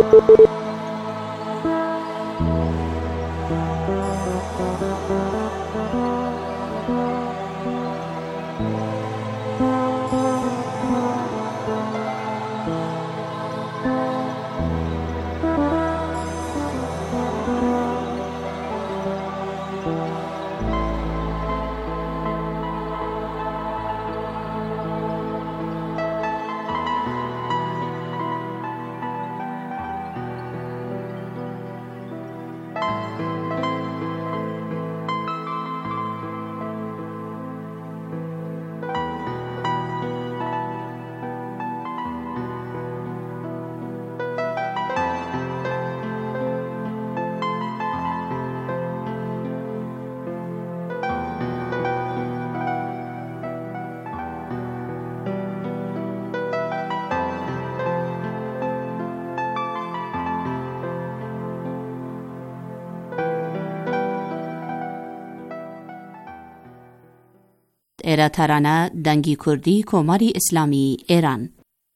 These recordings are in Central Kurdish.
ایرا ترانه دنگی کردی کماری اسلامی ایران.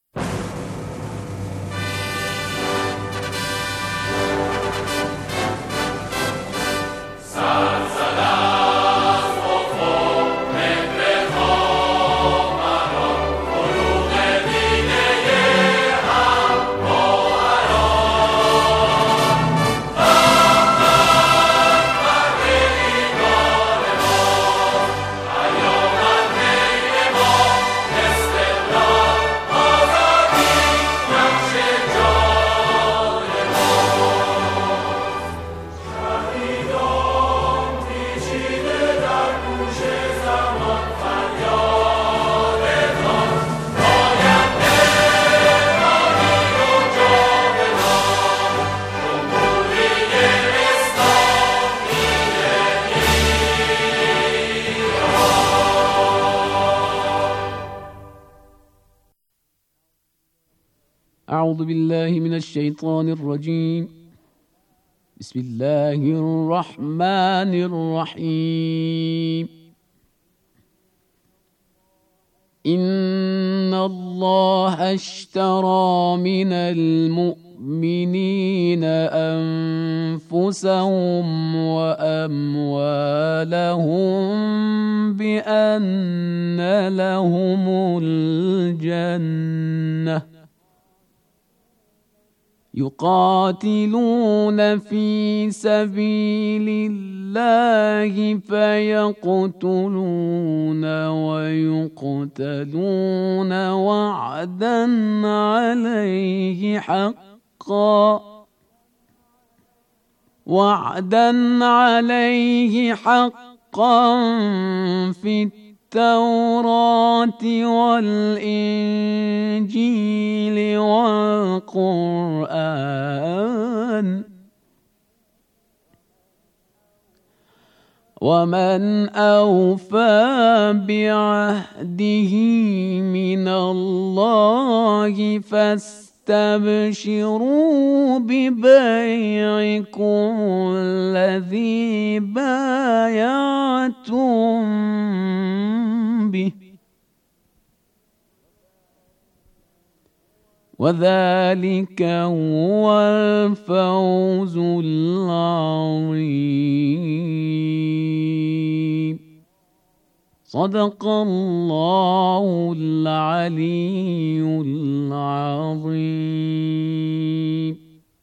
أعوذ بالله من الشيطان الرجيم. بسم الله الرحمن الرحيم. إن الله اشترى من المؤمنين أنفسهم وأموالهم بأن لهم الجنة يقاتلون في سبيل الله فيقتلون ويقتلون وعدا عليه حقا في التوراة والإنجيل والقرآن ومن أوفى بعهده من الله فاستبشروا ببيعكم الذي بايعتم به وذلك هو الفوز العظيم. صدق الله العلي العظيم.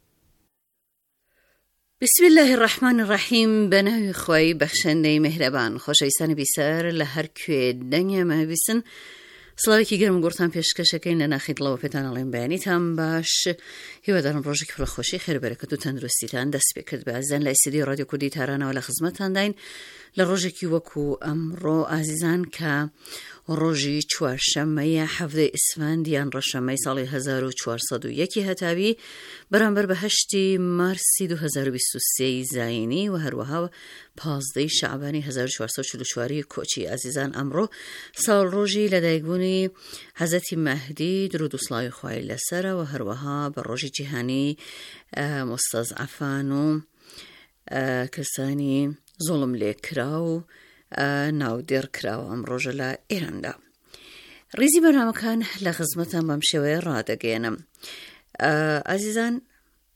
بسم الله الرحمن الرحیم. بناوی خوای بخشنده مهربان. خۆشەویستانی بیسەر لە هەر کوێ دەنگێمە بیسن. سڵاوێکی گەرم گورتان پێشکەشەکەین لە ناخیتڵەوە پێتان ئەڵێن بەیانیتان باش. هیوادارم ڕۆژێکی پڕ خۆشی خێربەرەکەت و تەندروستیتان دەست پێ کرد. بەزەن لە ئیسیدی ڕادیۆ کوردی تارانەوە لە خزمەتتان داین لە ڕۆژێکی وەکو ئەمڕۆ ئازیزان کە ڕۆژی چوارشەممەیە 17 ئیسفەندیان ڕەشەممەی ساڵی 1401 هەتاوی بەرامبەر بە 8 مارسی 2023 زاینی و هەروەها 15 شەعبانی 1444 کۆچی. ئازیزان ئەمڕۆ ساڵڕۆژی لەدایکبوونی حەزەتی مەهدی درود و سڵاوی خوای لەسەرە و هەروەها بە ڕۆژی جیهانی مستەزعەفان و کەسانی زوڵم لێکرا و ناودێر کراوە ئەم ڕۆژە لە ئێراندا. ڕیزی بەرنامەکان لە خزمەتان بەم شێوەیە ڕادەگەێنم. ئازیزان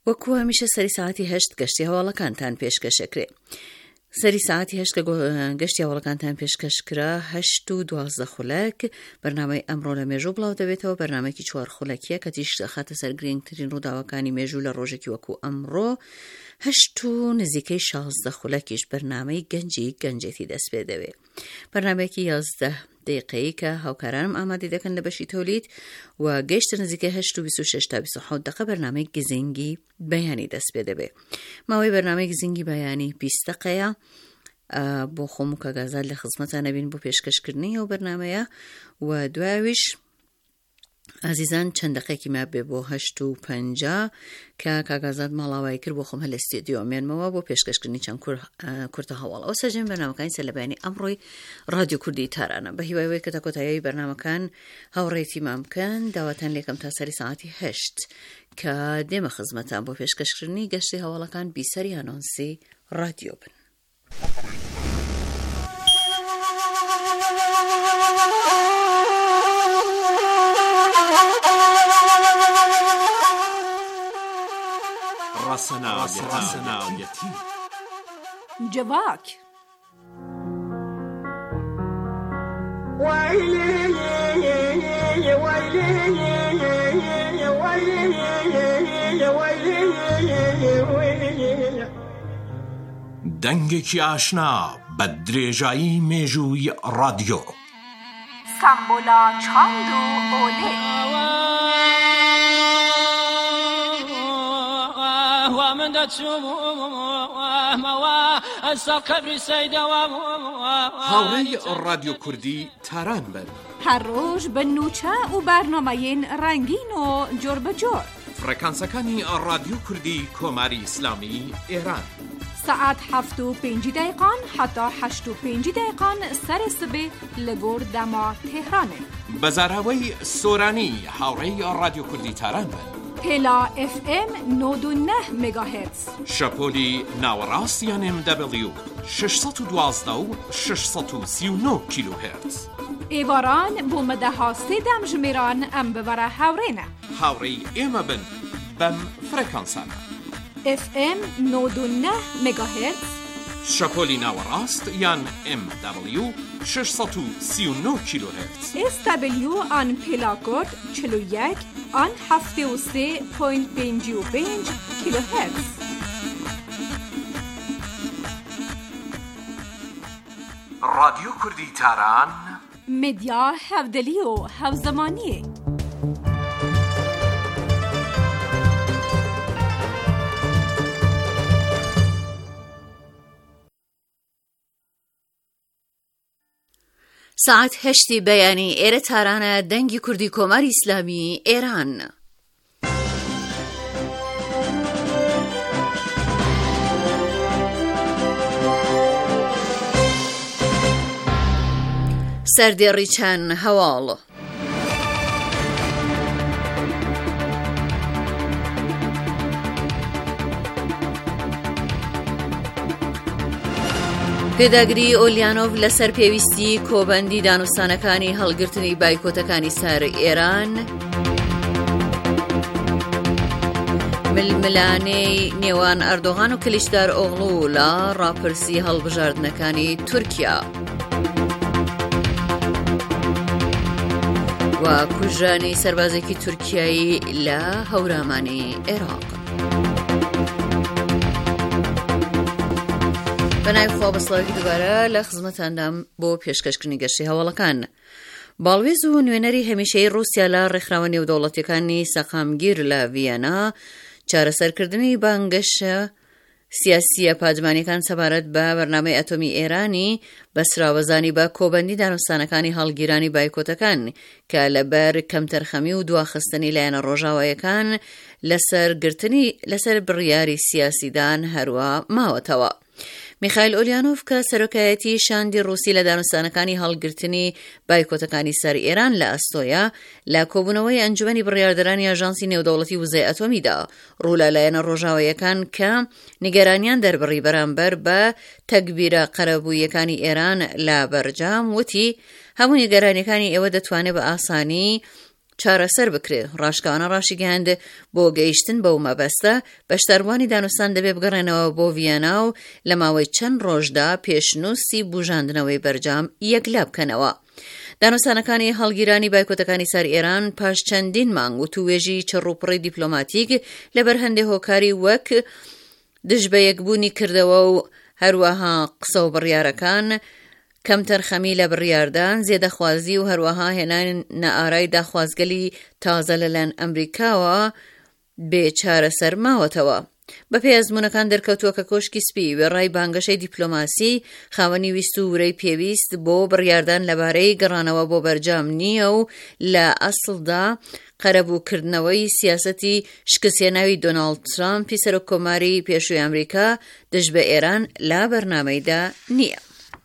وەکو هەمیشە سەری ساعتی 8 گەشتی هەواڵەکانتان پێشکەشەکرێ. سەری ساعتی 8 کە گەشتی هەواڵەکانتان پێشکەشکرا 8 و 12 خولەک بەرنامەی ئەمڕۆ لە مێژوو بڵاو دەبێتەوە. بەرنامەیەکی 4 خولەکیە کە تیش خاتە سەر گرنگترین ڕووداوەکانی مێژوو لە ڕۆژێکی وەکو ئەمڕۆ. 8 و نزیکەی 16 خولەکیش بەرنامەی گەنجێتی دەست پێ دەوێت. بەرنامەیەکی 11 دقیقەیە کە هاوکارانم ئامادە دەکەن لە بەشی تۆلید و گەیشتە نزیکەی 8 و 26 تا 27 دقیقە بەرنامەی گزینگی بەیانی دەست پێ دەبێت. ماوەی بەرنامەی گزینگی بەیانی 20 دقیقەیە. بۆ خۆم و کاگازات لە خزمەتان نەبین بۆ پێشکەشکردنی ئەو بەرنامەیە و دوایویش ئازیزان چەند دقیقی ما بێ بۆ 8:50 کە کاگازات ماڵاوایی کرد بۆ خۆم هەل ئستیدیۆ مێنمەوە بۆ پێشکەشکردنی چەند کورتە هەواڵ. ئەو سەرجەم بەرنامەکانی سەر لە بەیانی ئەمڕۆی رادیۆ کوردی تارانە. بە هیوای کە تا کۆتایی بەرنامەکان هاوڕێتی مام بکەن داواتان لێکم تا سەری ساعتی 8 کە دێمە خزمەتان بۆ پێشکەشکردنی گەشتی هەواڵەکان بیسەری ئانۆنسی رادیۆ بن. راسەناویەتی جواک دەنگێکی ئاشنا بە درێژایی مێژووی رادیۆ سامبۆلا چاند و ئۆلێ هاوڕێی رادیۆ کوردی تاران بن. هەر ڕۆژ بە نوچە و بەرنامەیەن ڕەنگین و جۆر بەجۆر. فرەکانسەکانی رادیۆ کوردی کۆماری ئیسلامی ئێران ساعت 7:05 حتا 8:05 سەری سبێ لە گۆر دەما تێهرانێ. بەزاراوەی سۆرانی هاوڕێی رادیۆ کوردی تاران بن. پێلا FM 99 مگاهرتز. شەپۆلی ناوەڕاست یان MW 612 و 639 کیلوهرتز. ئێواران بۆ مەدەها سێدەم ژمێران ئەم ببەرە هاوڕێنە. هاوڕێی ئێمە بن بەم فرەکانسانە. FM 99 مگاهرتز. شەپۆلی ناوەڕاست یان MW 639 کیلوهرتز. SW آن پێلاکۆد 41 آن 73.55 کیلوهرتز. رادیۆ کوردی تاران مدیا هەودەلی و هەوزەمانیە. ساعت 8 بەیانی ئێرە تارانە دەنگی کوردی کۆماری ئیسلامی ئێران. سەردێڕی چەند هەواڵ. پێداگری ئۆلیانۆڤ لەسەر پێویستی کۆبەندی دانوستانەکانی هەڵگرتنی بایکۆتەکانی سەر ئێران. ململانەی نێوان ئەردۆغان و کلیشدار ئۆغڵو لە ڕاپرسی هەڵبژاردنەکانی تورکیا و کوژرانی سەربازێکی تورکیایی لە هەورامانی عێراق. بەناوی خوا بەسڵاوی دووبارە لە خزمەتاندام بۆ پێشکەشکردنی گەشتی هەواڵەکان. باڵوێز و نوێنەری هەمیشەی رووسیا لە ڕێکخراوە نێودەوڵەتیەکانی سەقامگیر لە ڤیەنا چارەسەرکردنی بانگەشە سیاسیە پادمانیەکان سەبارەت بە بەرنامەی ئەتۆمی ئێرانی بەسراوەزانی بە کۆبەندی دانوستانەکانی هەڵگیرانی بایکۆتەکان کە لەبەر کەمتەرخەمی و دواخستنی لایەنە ڕۆژاوایەکان لەسەر بڕیاری سیاسیدان هەروە ماوەتەوە. میخائیل ئۆلیانۆڤ کە سەرۆکایەتی شاندی ڕووسی لە دانوستانەکانی هەڵگرتنی بایکۆتەکانی سەر ئێران لە ئەستۆیا لە کۆبوونەوەی ئەنجومەنی بڕیاردەرانی ئاژانسی نێودەوڵەتی وزەی ئەتۆمیدا ڕوو لە لایەنە ڕۆژاوایەکان کە نیگەرانیان دەربڕی بەرامبەر بە تەکبیرە قەرەبوویەکانی ئێران لە بەرجام وتی هەموو نیگەرانیەکانی ئێوە دەتوانێت بە ئاسانی چارەسەر بکرێ. ڕاشکانە ڕاشی گەیاند بۆ گەیشتن بەو مەبەستە بەشداروانی دانوستان دەبێ بگەڕێنەوە بۆ ڤیەنا و لە ماوەی چەند ڕۆژدا پێشنووسی بوژاندنەوەی بەرجام یەکلا بکەنەوە. دانوستانەکانی هەڵگیرانی بایکۆتەکانی سەر ئێران پاش چەندین مانگ و توێژی چڕوپڕی دیپلۆماتیک لەبەر هەندێک هۆکاری وەک دژبەیەکبوونی کردەوە و هەروەها قسە و بڕیارەکان، کەم تەرخەمی لە بڕیاردان، زێدەخوازی و هەروەها هێنان نەئارای داخوازگەلی تازە لەلایەن ئەمریکاوە بێچارەسەر ماوەتەوە. بە پێی ئەزموونەکان دەرکەوتووە کە کۆشکی سپی وێڕای بانگەشەی دیپلۆماسی خاوەنی ویست و ورەی پێویست بۆ بڕیاردان لەبارەی گەڕانەوە بۆ بەرجام نییە و لە ئەسڵدا قەرەبووکردنەوەی سیاسەتی شکستهێناوی دۆناڵد ترامپی سەرۆککۆماری پێشووی ئەمریکا دژ بە ئێران لا بەرنامەیدا نییە.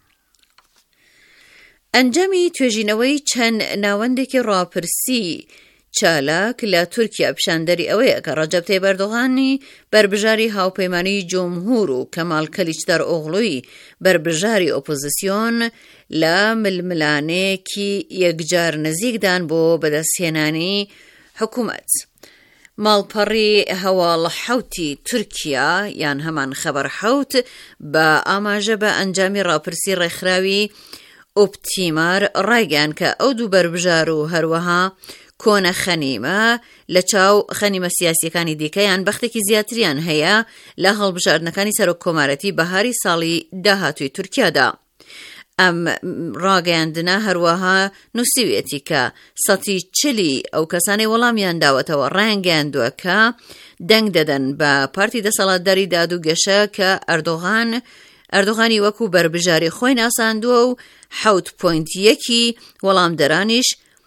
ئەنجامی توێژینەوەی چەند ناوەندێکی ڕاپرسی چالاک لە تورکیا پیشاندەری ئەوەیە کە ڕەجەب تەیب ئەردۆغانی بربژاری هاوپەیمانی جۆمهور و کەمال کەلیچدارۆغڵوی بربژاری ئۆپۆزیسیۆن لە ململانەیەکی یەکجار نزیکدان بۆ بەدەستهێنانی حکوومەت. ماڵپەڕی هەواڵ حەوتی تورکیا یان هەمان خەبەر حەوت بە ئاماژە بە ئەنجامی ڕاپرسی ڕێکخراوی ئۆپتیمار ڕایگەیاند کە ئەو دوو بربژار و هەروەها کۆنە خەنیمە لە چاو خەنیمە سیاسیەکانی دیکەیان بەختێکی زیاتریان هەیە لە هەڵبژاردنەکانی سەرۆککۆمارەتی بەهاری ساڵی داهاتووی تورکیادا. ئەم ڕاگەیاندنە هەروەها نووسیوێتی کە 40 ئەو کەسانی وەڵامیان داوەتەوە ڕایانگەیاندووە کە دەنگ دەدەن بە پارتی دەسەڵاتداری دادوگەشە کە ئەردۆغانی وەکو بربژاری خۆی ناساندووە و 7.1 وەڵامدەرانیش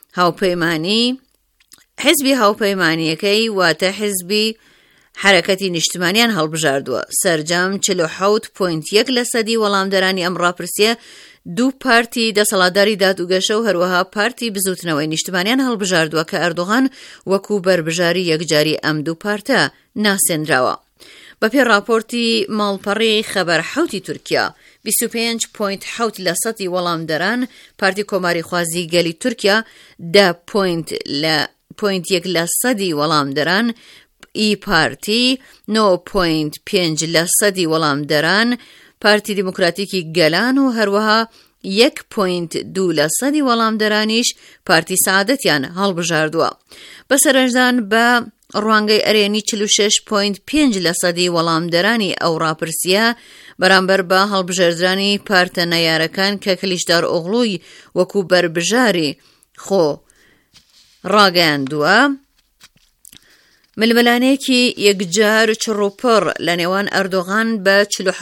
حزبی هاوپەیمانیەکەی واتە حزبی حرەکەتی نیشتمانیان هەڵبژاردووە. سەرجەم 48.1% وەڵامدەرانی ئەم ڕاپرسیە دوو پارتی دەسەڵاتداری دادوگەشە و هەروەها پارتی بزوتنەوەی نیشتمانیان هەڵبژاردووە کە ئەردۆغان وەکو بربژاری یەکجاری ئەم دوو پارتە ناسێنراوە. بەپێ راپۆرتی ماڵپەڕی خەبەر حەوتی تورکیا 25.7% وەڵامدەران پارتی کۆماری خوازی گەلی تورکیا 10.1% وەڵامدەران ئی پارتی 9.5% وەڵامدەران پارتی دیموکراتیکی گەلان و هەروەها 1.2% وەڵامدەرانیش پارتی سعادەتیان هەڵبژاردووە. بەسەرنجدان بە ڕوانگەی ئەرێنی 46.5% وەڵامدەرانی ئەو ڕاپرسیە بەرامبەر بە هەڵبژێردرانی پارتە نەیارەکان کە کەلیچدارۆغڵوی وەکو بربژاری خۆ ڕاگەیاندووە. ململانەیەکی یەکجار چڕوپڕ لە نێوان ئەردۆغان بە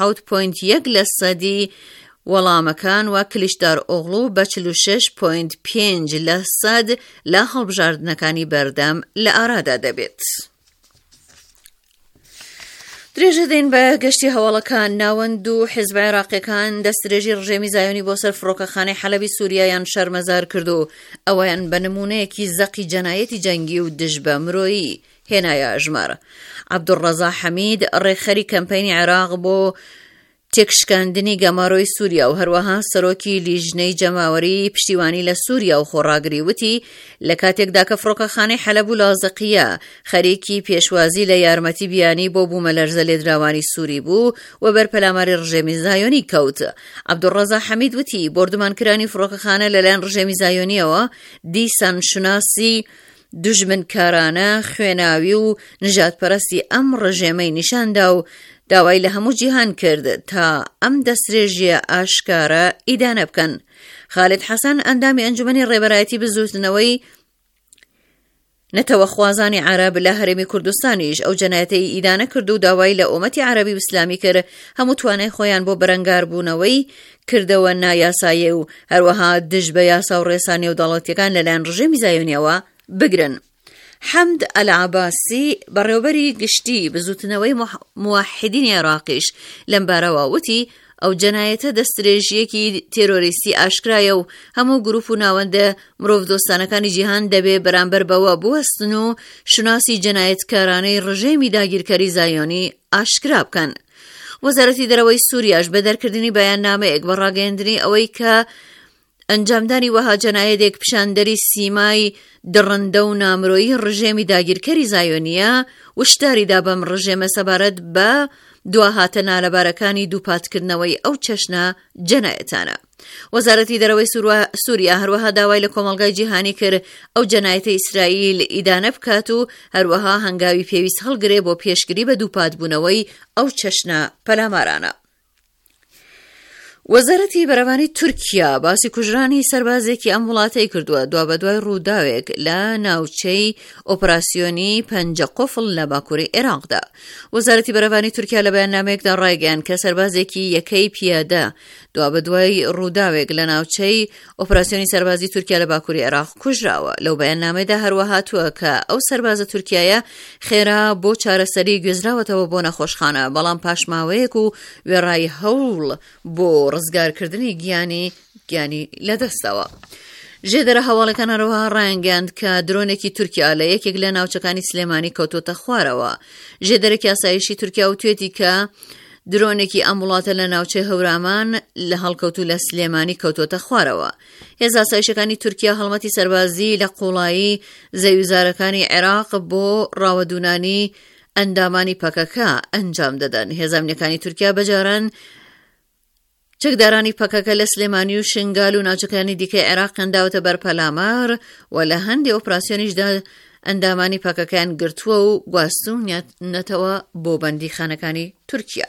47.1% وەڵامەکان و کلیچدارۆغڵو بە 46.5% لە هەڵبژاردنەکانی بەردەم لە ئارادا دەبێت. درێژە دەین بە گەشتی هەواڵەکان. ناوەند و حیزبە عێراقیەکان دەستدرێژی ڕژێمی زایۆنی بۆ سەر فڕۆکەخانەی حەلەبی سووریایان شەرمەزار کردو ئەوەیان بە نمونەیەکی زەقی جەنایەتی جەنگی و دژ بە مرۆیی هێنایە ئەژمار. عەبدوڕەزا حەمید ڕێکخەری کەمپەینی عێراق بۆ تێکشکاندنی گەماڕۆی سووریا و هەروەها سەرۆکی لیژنەی جەماوەری پشتیوانی لە سووریا و خۆڕاگری وتی لە کاتێکدا کە فڕۆکەخانەی حەلەب و لازەقیە خەریکی پێشوازی لە یارمەتی بیانی بۆ بوومەلەرزە لێدراوانی سووری بوو و بەرپەلاماری ڕژێمی زایۆنی کەوت. عەبدوڕەزا حەمید وتی بردومانکرانی فڕۆکەخانە لەلایەن ڕژێمی زایۆنیەوە دیسان شناسی دوژمنکارانە خوێناوی و نژادپەرستی ئەم ڕژێمەی نیشاندا و داوای لە هەموو جیهان کرد تا ئەم دەستدرێژیە ئاشکارە ئیدانە بکەن. خالید حەسەن ئەندامی ئەنجومەنی ڕێبەرایەتی بزوتنەوەی نەتەوەخوازانی عەرەب لە هەرێمی کوردستانیش ئەو جەنایەتەی ئیدانە کرد و داوای لە ئومەتی عەرەبی و ئیسلامی کرد هەموو توانای خۆیان بۆ بەرەنگاربوونەوەی کردەوە نایاسایە و هەروەها دژ بە یاسا و ڕێسانی و دەوڵەتیەکان لەلایەن ڕژێمی زایۆنیەوە بگرن. حەمد ئەلعەباسی بەڕێوەبەری گشتی بزوتنەوەی موحیدینی عێراقیش لەم بارەوە وتی ئەو جەنایەتە دەستدرێژیەکی تێرۆریستی ئاشکرایە و هەموو گروپ و ناوەندە مرۆڤ دۆستانەکانی جیهان دەبێ بەرامبەر بەوە بوەستن و شناسی جەنایەتکارانەی ڕژێمی داگیرکەری زایۆنی ئاشکرا بکەن. وەزارەتی دەرەوەی سووریاش بە دەرکردنی بەیاننامەیەک بە ڕاگەیاندنی ئەوەی کە ئەنجامدانی وەها جەنایەتێک پیشاندەری سیمای دڕندە و نامرۆیی ڕژێمی داگیرکەری زایۆنیە وشداریدا بەم ڕژێمە سەبارەت بە دواهاتە نالەبارەکانی دووپاتکردنەوەی ئەو چەشنە جەنایەتانە. وەزارەتی دەرەوەی سووریا هەروەها داوای لە کۆمەڵگای جیهانی کرد ئەو جەنایەتە ئیسرائیل ئیدانە بکات و هەروەها هەنگاوی پێویست هەڵگرێ بۆ پێشگیری بە دووپاتبوونەوەی ئەو چەشنە پەلامارانە. وەزارەتی بەرەوانی تورکیا باسی کوژرانی سەربازێکی ئەم وڵاتەی کردووە دوای ڕووداوێک لە ناوچەی ئۆپراسیۆنی پەنجە قوفڵ لە باکووری عێراقدا. وەزارەتی بەرەوانی تورکیا لە بەیاننامەیەکدا ڕایگەیاند کە سەربازێکی یەکەی پیادە دوای ڕووداوێک لە ناوچەی ئۆپراسیۆنی سەربازی تورکیا لە باکووری عێراق کوژراوە. لەو بەیاننامەیەدا هەروە هاتووە کە ئەو سەربازە تورکیایە خێرا بۆ چارەسەری گوێزراوەتەوە بۆ نەخۆشخانە، بەڵام پاشماوەیەک و وێڕای هەوڵ بۆ ڕزگارکردنی گیانی لەدەستەوە. ژێدەرە هەواڵەکان هەروەها ڕایانگەاند کە درۆنێکی تورکیا لە یەکێک لە ناوچەکانی سلێمانی کەوتۆتە خوارەوە. ژێدەرێکی ئاسایشی تورکیا وتوێتی کە درۆنێکی ئەم وڵاتە لە ناوچەی هەورامان لە هەڵکەوتو لە سلێمانی کەوتۆتە خوارەوە. هێز ئاسایشەکانی تورکیا هەڵمەتی سەربازی لە قوڵایی زەویزارەکانی عێراق بۆ ڕاوەدونانی ئەندامانی پەکەکە ئەنجام دەدەن. هێزانەکانی تورکیا بەجاران چەکدارانی پەکەکە لە سلێمانی و شنگال و ناوچەکانی دیکەی عێراق کەنداوەتە بەرپەلامار و لە هەندێک ئۆپراسیۆنیشدا ئەندامانی پەکەکەیان گرتووە و گواستوونەتەوە بۆ بەندیخانەکانی تورکیا.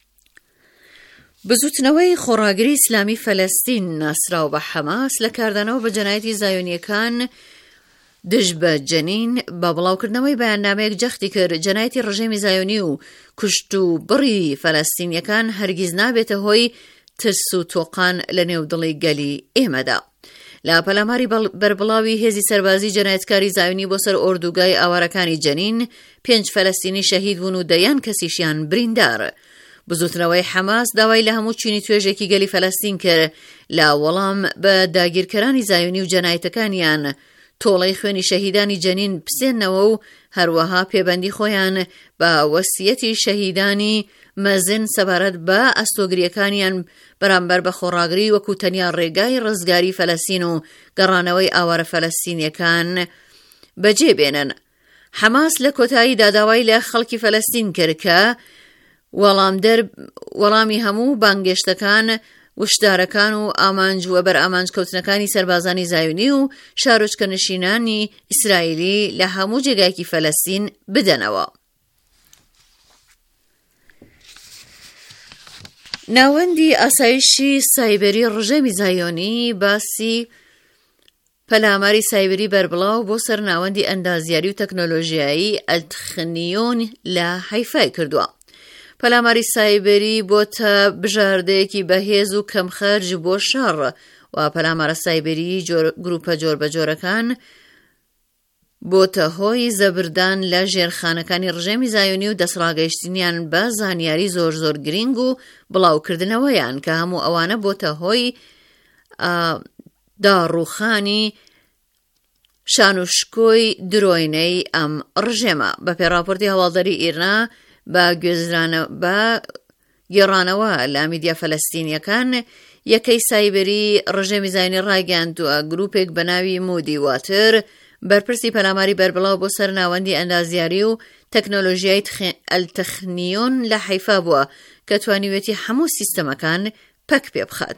بزوتنەوەی خۆڕاگری ئیسلامی فەلەستین ناسراو بە حەماس لە کاردانەوە بە جەنایەتی زایۆنیەکان دژ بە جەنین بە بڵاوکردنەوەی بەیاننامەیەک جەختی کرد جەنایەتی ڕژێمی زایۆنی و کوشت و بڕی فەلەستینیەکان هەرگیز نابێتە هۆی ترس و تۆقان لە نێودڵی گەلی ئێمەدا. لە پەلاماری بەربڵاوی هێزی سەربازی جەنایەتکاری زایۆنی بۆ سەر ئۆردوگای ئاوارەکانی جەنین 5 فەلەستینی شەهید بوون و 10 کەسیشیان بریندار. بزوتنەوەی حەماس داوای لە هەموو چینی توێژێکی گەلی فەلەستین کرد لە وەڵام بە داگیرکەرانی زایۆنی و جەنایەتەکانیان تۆڵەی خوێنی شەهیدانی جەنین بسێنەوە و هەروەها پێبەندی خۆیان بە وەسیەتی شەهیدانی مەزن سەبارەت بە ئەستۆگریەکانیان بەرامبەر بە خۆڕاگری وەکو تەنیا ڕێگای ڕزگاری فەلەستین و گەڕانەوەی ئاوارە فەلەستینیەکان بەجێبێنن. حەماس لە کۆتاییدا داوای لە خەڵکی فەلەستین کرد کە وەڵامی هەموو بانگێشتەکان وشدارەکان و ئامانجووە بەر ئامانجکەوتنەکانی سەربازانی زایۆنی و شارۆچکەنشینانی ئیسرائیلی لە هەموو جێگایەکی فەلەستین بدەنەوە. ناوەندی ئاسایشی سایبەری ڕژێمی زایۆنی باسی پەلاماری سایبەری بەربڵاو بۆ سەر ناوەندی ئەندازیاری و تەکنۆلۆژیایی ئەلتخنیۆن لە حەیفای کردووە. پەلاماری سایبەری بۆتە بژاردەیەکی بەهێز و کەمخەرج بۆ شەڕ و پەلامارە سایبەری گروپە جۆربەجۆرەکان بۆتە هۆی زەبردان لە ژێرخانەکانی ڕژێمی زایۆنی و دەسڕاگەیشتنیان بە زانیاری زۆر گرنگ و بڵاوکردنەوەیان کە هەموو ئەوانە بۆتە هۆی داڕوخانی شانوشکۆی درۆینەی ئەم ڕژێمە. بە پێڕاپۆرتی هەواڵدەری ئیرنا بە گێڕانەوە لە میدیا فەلەستینیەکان یەکەی سایبەری ڕژێمی زایۆنی ڕایگەاندووە گروپێک بە ناوی مودی واتر بەرپرسی پەلاماری بەربڵاو بۆ سەر ناوەندی ئەندازیاری و تەکنۆلۆژیای ئەلتخنیۆن لە حەیفا بووە کە توانیوێتی هەموو سیستەمەکان پەک پێ بخات.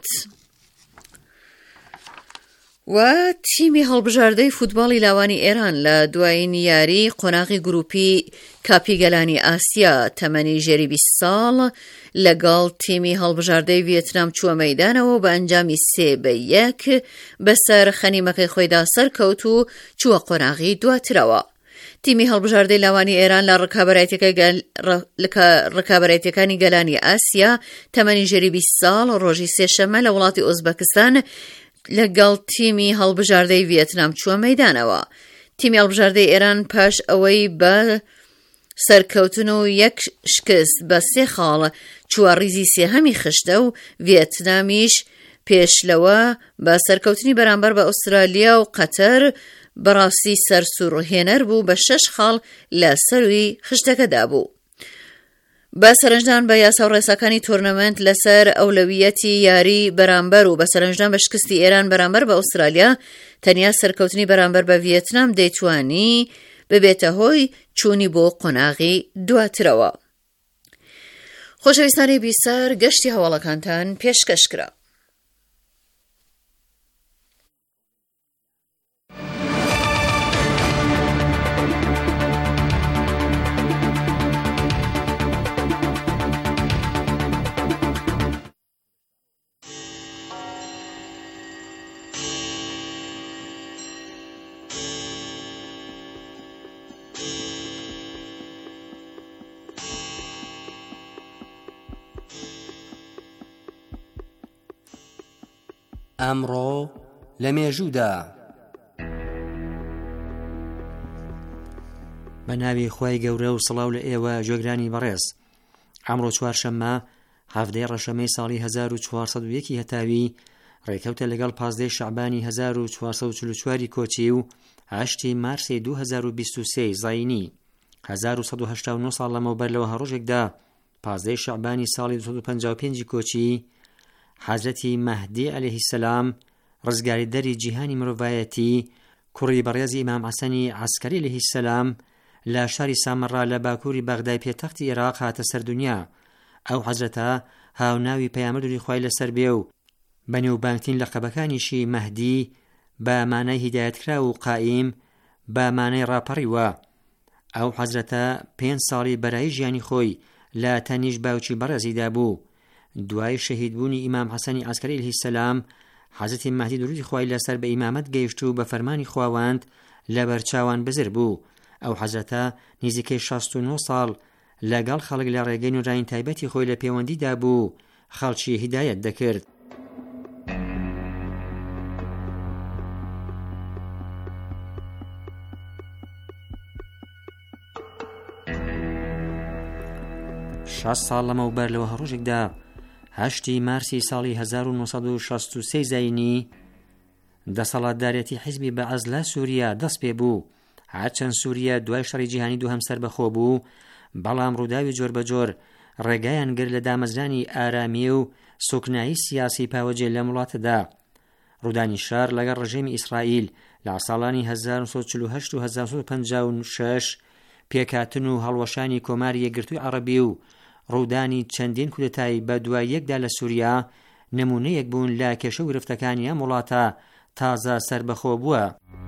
و تیمی هەڵبژاردەی فوتباڵی لاوانی ئێران لە دوای نیاری قۆناغی گروپی کاپی گەلانی ئاسیا تەمەنی ژێری 20 ساڵ لەگەڵ تیمی هەڵبژاردەی ڤیێتنام چووە مەیدانەوە بە ئەنجامی 3-1 بەسەر خەنیمەکەی خۆیدا سەرکەوت و چووە قۆناغی دواترەوە. تیمی هەڵبژاردەی لاوانی ئێران لە ڕکابەرایەتیەکانی گەلانی ئاسیا تەمەنی ژێری 20 ساڵ ڕۆژی سێشەمە لە وڵاتی ئۆزبەکستان لەگەڵ تیمی هەڵبژاردەی ڤیێتنام چووە مەیدانەوە. تیمی هەڵبژاردەی ئێران پاش ئەوەی بە سەرکەوتن و 1 شکست بە 3 خاڵ چووە ڕیزی سێهەمی خشتە و ڤیێتنامیش پێشلەوە بە سەرکەوتنی بەرامبەر بە ئوسترالیا و قەتەر بەڕاستی سەرسوڕهێنەر بوو بە 6 خاڵ لە سەروی خشتەکەدا بوو. بە سەرنجدان بە یاسا و ڕێساکانی تورنەمەنت لەسەر ئەولەویەتی یاری بەرامبەر و بە سەرنجدان بە شکستی ئێران بەرامبەر بە ئوسترالیا تەنیا سەرکەوتنی بەرامبەر بە ڤیەتنام دەیتوانی ببێتە هۆی چوونی بۆ قۆناغی دواترەوە. خۆشەویستانی بیسەر، گەشتی هەواڵەکانتان پێشکەشکرا. ئەمڕۆ لە مێژوودا بە ناوی خوای گەورە و سڵاو لە ئێوە جۆگرانی بەڕێز. ئەمڕۆ چوارشەممە هەفتەی ڕەشەمەی ساڵی 1401 هەتاوی ڕێکەوتە لەگەڵ 15 شەعبانی 1444 کۆچی و 8 مارسی 2023 زاینی 1189 ساڵ لەمەوبەر لەوە هەڕۆژێکدا 15 شەعبانی ساڵی 255 کۆچی حەزرەتی مەهدی عەلەیهی سەلام ڕزگاری دەری جیهانی مرۆڤایەتی کوڕی بەڕێزی ئیمام حەسەنی عەسکەری عەلەیهی سەلام لە شاری سامەڕا لە باکووری بەغدای پێتەختی عێراق هاتە سەردونیا. ئەو حەزرەتە هاوناوی پەیامبەری خوای لەسەر بێ و بەنێوبانگترین لەقەبەکانیشی مەهدی بە مانای هیدایەتکرا و قائیم بە مانای ڕاپەڕیوە. ئەو حەزرەتە 5 ساڵی بەرایی ژیانی خۆی لە تەنیش باوکی بەڕێزیدا بوو. دوای شەهیدبوونی ئیمام حەسەنی عەسکەری عەلەیهی سەلام حەزرەتی مەهدی درودی خوای لەسەر بە ئیمامەت گەیشت و بە فەرمانی خواوەند لە بەرچاوان بزر بوو. ئەو حەزرەتە نزیکەی 69 ساڵ لەگەڵ خەڵک لە ڕێگەی نورانی تایبەتی خۆی لە پەیوەندیدا بوو خەڵکی هیدایەت دەکرد. شەش ساڵ لەمەوبەر لەوە هەڕۆژێکدا 8 مارسی ساڵی 1963 زاینی دەسەڵاتدارێتی حیزبی بەعەز لە سووریا دەست پێ بوو. هەرچەند سووریا دوای شەڕی جیهانی دووهەم سەربەخۆ بوو، بەڵام ڕووداوی جۆر بەجۆر ڕێگایان گرت لە دامەزرانی ئارامی و سوکنایی سیاسی پاوەجێ لە وڵاتەدا. ڕوودانی شار لەگەڵ ڕژێمی ئیسرائیل لە ساڵانی 1948 و 1956 پێکهاتن و هەڵوەشانی کۆماری یەکگرتووی عەرەبی و ڕوودانی چەندین کودەتای بە دوای یەکدا لە سووریا نمونەیەک بوون لە کێشە و گرفتەکانی ئەم وڵاتە تازە سەربەخۆ بووە.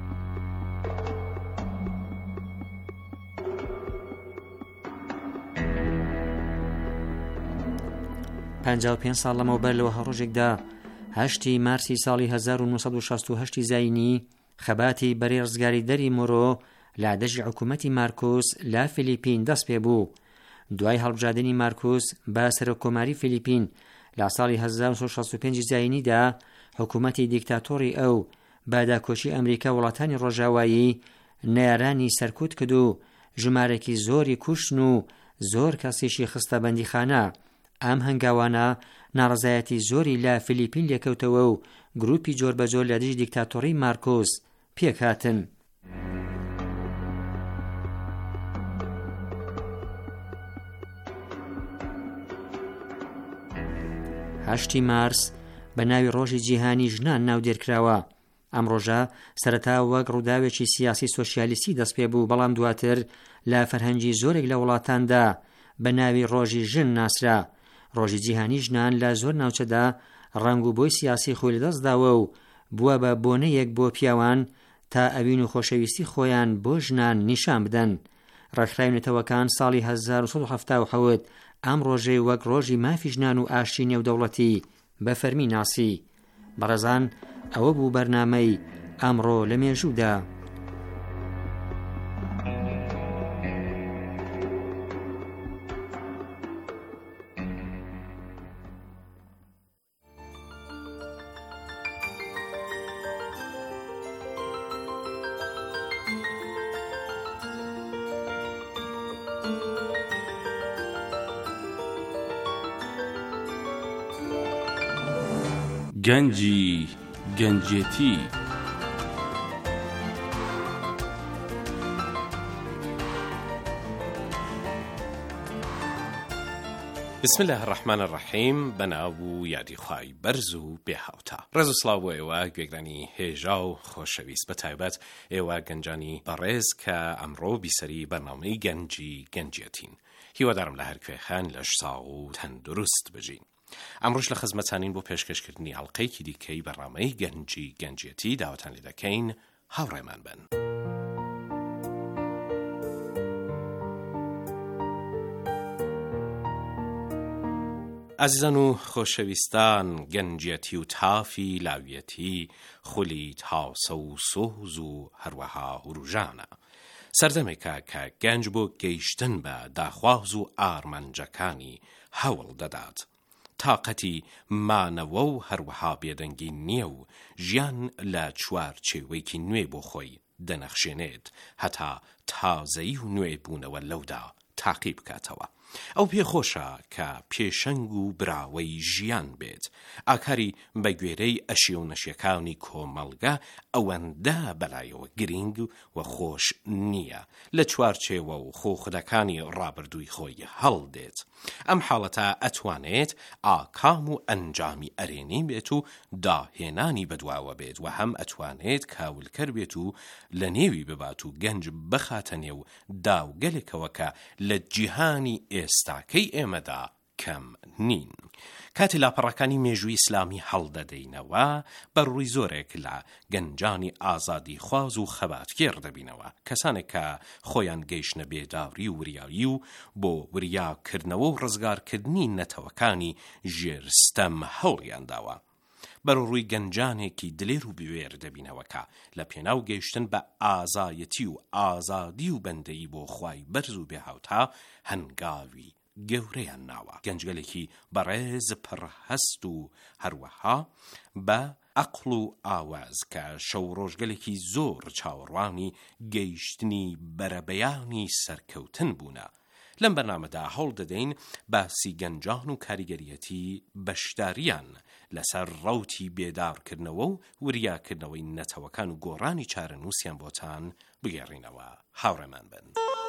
55 ساڵ لەمەوبەر لەوە هەڕۆژێکدا 8 مارسی ساڵی 1968 زاینی خەباتی بەرەی ڕزگاری دەری مۆرۆ لە دەژی حکوومەتی مارکۆس لە فیلیپین دەست پێ بوو. دوای هەڵبژاردنی مارکۆس بە سەرۆکۆماری فیلیپین لە ساڵی 1965 زاینیدا حکوومەتی دیکتاتۆری ئەو بە داکۆچی ئەمریکا وڵاتانی ڕۆژاوایی نێرانی سەرکوت کرد و ژمارەی زۆری کوشتن و زۆر کەسیشی خستە بەندیخانە. ئەم هەنگاوانە ناڕەزایەتی زۆری لە فیلیپین لێکەوتەوە و گروپی جۆر بەجۆر لە دژی دیکتاتۆری مارکۆس پێک هاتن. هەشتی مارس بە ناوی ڕۆژی جیهانی ژنان ناودێرکراوە. ئەم ڕۆژە سەرەتا وەک ڕووداوێکی سیاسی سۆشیالیستی دەست پێ بوو، بەڵام دواتر لە فەرهەنگی زۆرێک لە وڵاتاندا بە ناوی ڕۆژی ژن ناسرا. ڕۆژی جیهانی ژنان لە زۆر ناوچەدا ڕەنگ و بۆی سیاسی خۆی لەدەستداوە و بووە بە بۆنەیەک بۆ پیاوان تا ئەوین و خۆشەویستی خۆیان بۆ ژنان نیشان بدەن. ڕێکخراوی نەتەوەکان ساڵی 1977 ئەم ڕۆژەی وەک ڕۆژی مافی ژنان و ئاشتی نێودەوڵەتی بە فەرمی ناسی. بەڕێزان، ئەوە بوو بەرنامەی ئەمڕۆ لە مێژوودا. گەنجی گەنجێتی. بسم الله الرحمن الرحیم بەناو یادی خوای بەرز و بێهاوتا. ڕێز و سڵاو بۆ ئێوە گوێگرانی هێژا و خۆشەویست، بە تایبەت ئێوە گەنجانی بەڕێز کە ئەمڕۆ بیسەری بەرنامەی گەنجی گەنجێتین. هیوادارم لە هەر کوێخان لەش ساغ و تەندروست بژین. ئەمڕۆژ لە خزمەتانین بۆ پێشکەشکردنی هەڵقەیەکی دیکەی بەرنامەی گەنجی گەنجێتی داوەتان لێ دەکەین. هاوڕێمان بن. عزیزان و خۆشەویستان، گەنجێتی و تافی لاویەتی خولی تاسە و سۆز و هەروەها هوروژانە. سەردەمێکە کە گەنج بۆ گەیشتن بە داخواز و ئارمانجەکانی هەوڵ دەدات. تاقەتی مانەوە و هەروەها بێدەنگی نییە و ژیان لە چوارچێوەیەکی نوێ بۆ خۆی دەنەخشێنێت هەتا تازەیی و نوێ بوونەوە لەودا تاقی بکاتەوە. ئەو پێخۆشە کە پێشەنگ و براوەی ژیان بێت. ئاکاری بە گوێرەی ئەشی و نەشیەکانی کۆمەڵگە ئەوەندە بەلایەوە گرنگ و خۆش نییە، لە چوارچێوە و خۆخودەکانی ڕابردووی خۆی هەڵدێت. ئەم حاڵەتە ئەتوانێت ئاکام و ئەنجامی ئەرێنی بێت و داهێنانی بەدواوە بێت و هەم ئەتوانێت کاولکەر بێت و لە نێوی ببات و گەنج بخاتە نێو داوگەلێکەوە کە لە جیهانی ئێستاکەی ئێمەدا کەم نین. کاتی لاپەڕەکانی مێژووی ئیسلامی هەڵدەدەینەوە بەڕووی زۆرێک لە گەنجانی ئازادی خواز و خەباتگێڕ دەبینەوە، کەسانێک کە خۆیان گەیشتنە بێداوری و وریایی و بۆ وریاکردنەوە و ڕزگارکردنی نەتەوەکانی ژێرستەم هەوڵیان داوە. بەڕووی گەنجانێکی دلێر و بوێر دەبینەوە کە لە پێناو گەیشتن بە ئازایەتی و ئازادی و بەندەیی بۆ خوای بەرز و بێهاوتا هەنگاوی گەورەیان ناوە. گەنجگەلێکی بەڕێز پڕهەست و هەروەها بە عەقڵ و ئاواز کە شەو ڕۆژگەلێکی زۆر چاوەڕوانی گەیشتنی بەرەبەیانی سەرکەوتن بوونە. لەم بەرنامەدا هەوڵ دەدەین باسی گەنجان و کاریگەریەتی بەشداریان لەسەر ڕەوتی بێدارکردنەوە و وریاکردنەوەی نەتەوەکان و گۆڕانی چارەنووسیان بۆتان بگێڕینەوە. هاوڕێمان بن.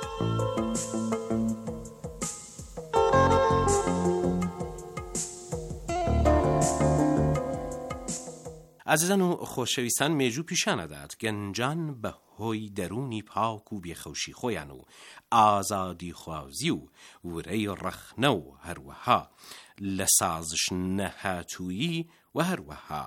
عزیزان و خۆشەویستان، مێژوو پیشانەدات گەنجان بە هۆی دەرونی پاک و بێخەوشی خۆیان و ئازادی خوازی و ورەی ڕەخنە و هەروەها لە سازش نەهاتوویی و هەروەها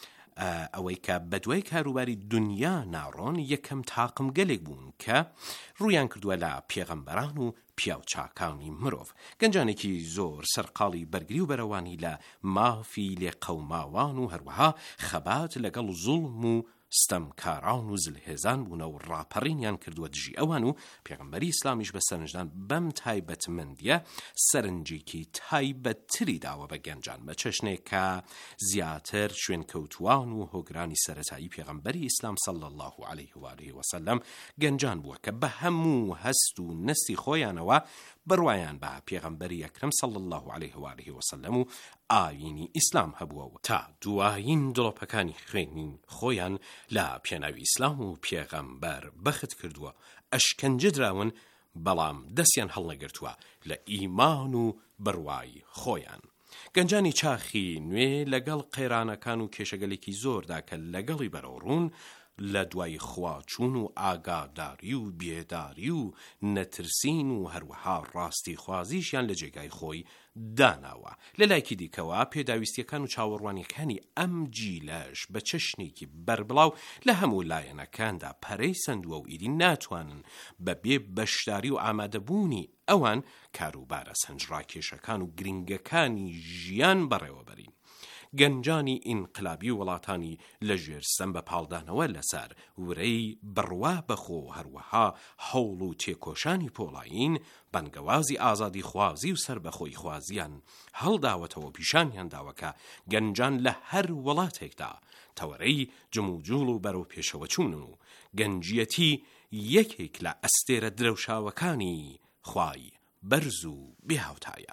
ئەوەی کە بەدوای کاروباری دنیا ناڕۆن یەکەم تاقم گەلێک بوون کە ڕوویان کردووە لە پێغەمبەران و پیاوچاکانی مرۆڤ. گەنجانێکی زۆر سەرقاڵی بەرگری و بەرەوانی لە مافی لێ قەوماوان و هەروەها خەبات لەگەڵ زوڵم و ستەمکاران و زلهێزان بوونە و ڕاپەڕینیان کردووە دژی ئەوان و پێغەمبەری ئیسلامیش بە سەرنجدان بەم تایبەتمەندیە سەرنجێکی تایبەتتری داوە بە گەنجان، بە چەشنێک کە زیاتر شوێنکەوتوان و هۆگرانی سەرەتایی پێغەمبەری ئیسلام صلی الله علیه و آله و سلم گەنجان بووە کە بە هەموو هەست و نەستی خۆیانەوە بڕوایان بە پێغەمبەری ئەکرەم صلی الله علیه و آله و سلم و ئاینی ئیسلام هەبووە تا دوایین دڵۆپەکانی خوێنین خۆیان لە پێناوی ئیسلام و پێغەمبەر بەخت کردووە، ئەشکەنجە دراون، بەڵام دەستیان هەڵنەگرتووە لە ئیمان و بڕوای خۆیان. گەنجانی چاخی نوێ لەگەڵ قەیرانەکان و کێشەگەلێکی زۆردا کە لەگەڵی بەرەوڕوون لە دوای خواچوون و ئاگاداری و بێداری و نەترسین و هەروەها ڕاستی خوازیشیان لە جێگای خۆی داناوە. لە لایکی دیکەوە پێداویستیەکان و چاوەڕوانیەکانی ئەم جیلەش بە چەشنێکی بەربڵاو لە هەموو لایەنەکاندا پەرەی سندووە و ئیدی ناتوانن بەبێ بەشداری و ئامادەبوونی ئەوان کاروبارە سەنجڕاکێشەکان و گرنگەکانی ژیان بەڕێوەبەرین. گەنجانی ئینقلابی وڵاتانی لە ژێرستەم بە پاڵدانەوە لەسەر ورەی بڕوا بەخۆ هەروەها هەوڵ و تێکۆشانی پۆڵاین بەنگەوازی ئازادی خوازی و سربەخۆی خوازیان هەڵداوەتەوە پیشانیان داوەکە گەنجان لە هەر وڵاتێکدا تەوەرەی جموجوڵ و بەرەو پێشەوە چوونن و گەنجیەتی یەکێک لە ئەستێرە درەوشاوەکانی خوای بەرز و بێهاوتایە.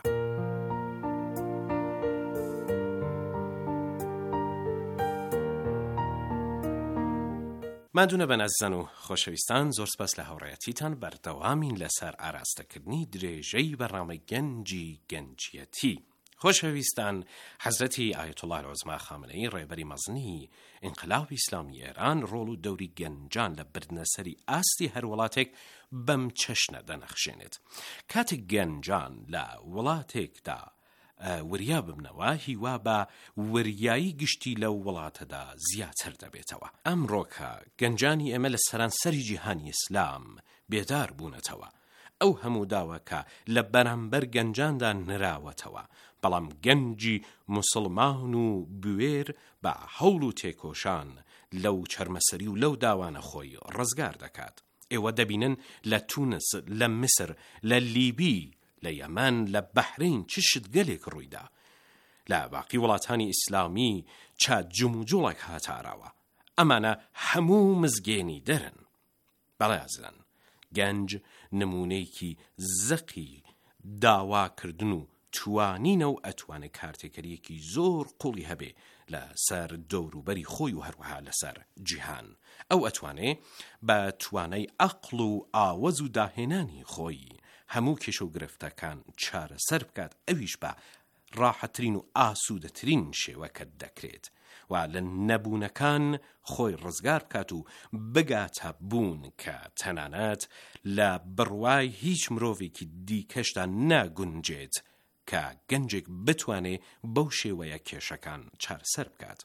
مادوونە بەنازان و خۆشەویستان، زۆر سپاس لە هاوڕێیەتیتان بەردەوامین لەسەر ئاراستەکردنی درێژەی بەڕنامەی گەنجی گەنجیەتی. خۆشەویستان، حەزرەتی ئایەتوڵڵاه العوزما خامنەئی ڕێبەری مەزنی ئینقلابی ئیسلامی ئێران ڕۆڵ و دەوری گەنجان لە بردنەسەری ئاستی هەر وڵاتێک بەم چەشنە دەنەخشێنێت. کاتێک گەنجان لە وڵاتێکدا وریا ببنەوە، هیوا بە وریایی گشتی لەو وڵاتەدا زیاتر دەبێتەوە. ئەمڕۆکە گەنجانی ئێمە لە سەرانسەری جیهانی ئیسلام بێدار بوونەتەوە. ئەو هەموو داوە کە لە بەرامبەر گەنجاندا نراوەتەوە، بەڵام گەنجی موسڵمان و بوێر بە هەوڵ و تێکۆشان لەو چەرمەسەری و لەو داوانە خۆی ڕزگار دەکات. ئێوە دەبینن لە تونس، لە میسر، لە لیبی، لە یەمەن، لە بەحرین چ شتگەلێک ڕوویدا. لە باقی وڵاتانی ئیسلامی چات جموجوڵێک هاتاراوە. ئەمانە هەموو مزگێنی دەرن. بەڵێ ئازیزان، گەنج نمونەیەکی زەقی داواکردن و توانینە و ئەتوانێت کارتێکەریەکی زۆر قوڵی هەبێ لەسەر دەوروبەری خۆی و هەروەها لەسەر جیهان. ئەو ئەتوانێت بە توانای عەقڵ و ئاوەز و داهێنانی خۆی هەموو کێشە و گرفتەکان چارەسەر بکات، ئەویش بە ڕاحەترین و ئاسوودەترین شێوەکە دەکرێت و لە نەبوونەکان خۆی ڕزگار بکات و بگاتە بوون کە تەنانەت لە بڕوای هیچ مرۆڤێکی دیکەشدا ناگونجێت کە گەنجێک بتوانێت بەو شێوەیە کێشەکان چارەسەر بکات.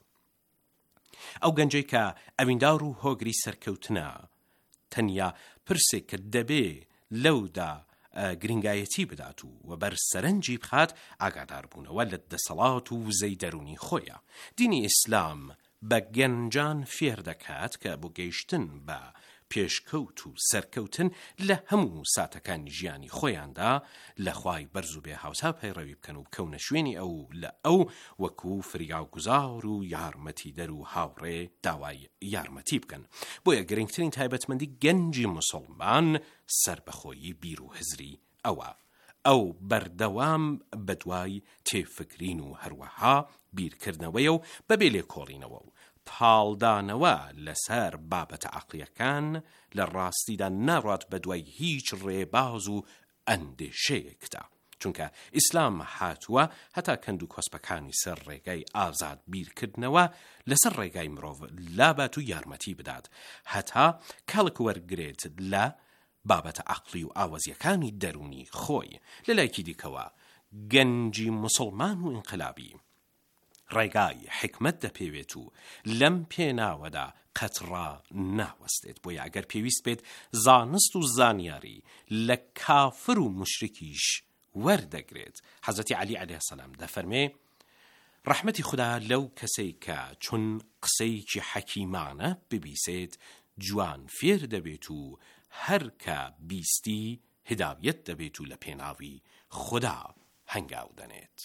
ئەو گەنجەی کە ئەویندار و هۆگری سەرکەوتنە، تەنیا پرسێک کە دەبێ لەودا گرنگایەتی بدات و بەر سەرنجی بخات ئاگادار بوونەوە لە دەسەڵات و وزەی دەرونی خۆیە. دینی ئیسلام بە گەنجان فێر دەکات کە بۆ گەیشتن بە پێشکەوت و سەرکەوتن لە هەموو ساتەکانی ژیانی خۆیاندا لە خوای بەرز و بێ هاوسا پەیڕەوی بکەن و بکەونە شوێنی ئەو لە ئەو وەکو فریاگوزار و یارمەتی دەر و هاوڕێ داوای یارمەتی بکەن. بۆیە گرنگترین تایبەتمەندی گەنجی موسڵمان سربەخۆیی بیر و هزری ئەوە. ئەو بەردەوام بەدوای تێفکرین و هەروەها بیرکردنەوەیە و بەبێ لێکۆڵینەوە و پاڵدانەوە لەسەر بابەتە عەقلیەکان لە ڕاستیدا ناڕات بەدوای هیچ ڕێباز و ئەندێشەیەکدا، چونکە ئیسلام هاتووە هەتا کەند و کۆسپەکانی سەر ڕێگای ئازاد بیرکردنەوە لەسەر ڕێگای مرۆڤ لابات و یارمەتی بدات، هەتا کەڵک وەرگرێت لە بابەتە عەقلی و ئاوەزیەکانی دەرونی خۆی. لەلایەکی دیکەوە گەنجی موسڵمان و ئینقلابی ڕێگای حکمت دەپێوێت و لەم پێناوەدا قەتڕا ناوەستێت. بۆیە ئەگەر پێویست بێت زانست و زانیاری لە کافر و مشرکیش وەردەگرێت، حەزەتی عەلی عەلەیه سەلام دەفەرمێ ڕەحمەتی خوددا لەو کەسەی کە چون قسەیەکی حەکیمانە ببیسێت جوان فێر دەبێت و هەر کە بیستی هدایەت دەبێت و لە پێناوی خوددا هەنگاو دەنێت.